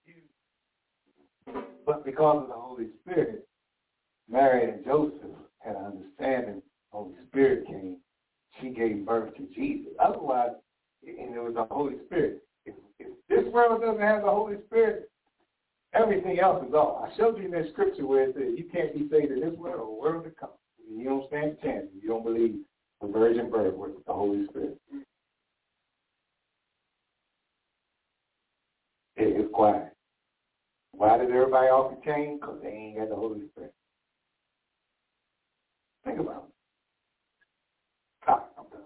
But because of the Holy Spirit, Mary and Joseph had an understanding. The Holy Spirit came. She gave birth to Jesus. Otherwise, and it was the Holy Spirit. If this world doesn't have the Holy Spirit, everything else is off. I showed you in that scripture where it says you can't be saved in this world or world to come. You don't stand a chance if you don't believe the virgin birth with the Holy Spirit. It's quiet. Why did everybody off the chain? Because they ain't got the Holy Spirit. Think about it. All right,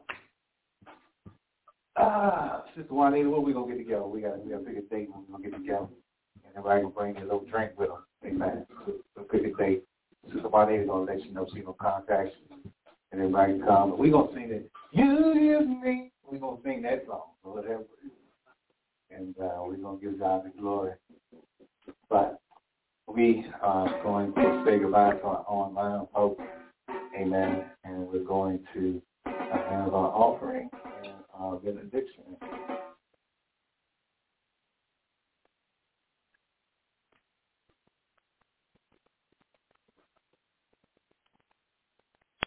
I'm done. Sister Juanita, what we going to get together? We got to pick a date when we're going to get together. And everybody going to bring a little drink with them. Amen. So pick a date. Sister Juanita going to let you know she's going to contact you. And everybody can come. And we're going to sing it. You is me. We're going to sing that song or whatever. And we're going to give God the glory. But we are going to say goodbye to our online folks. Amen. And we're going to have our offering and our benediction.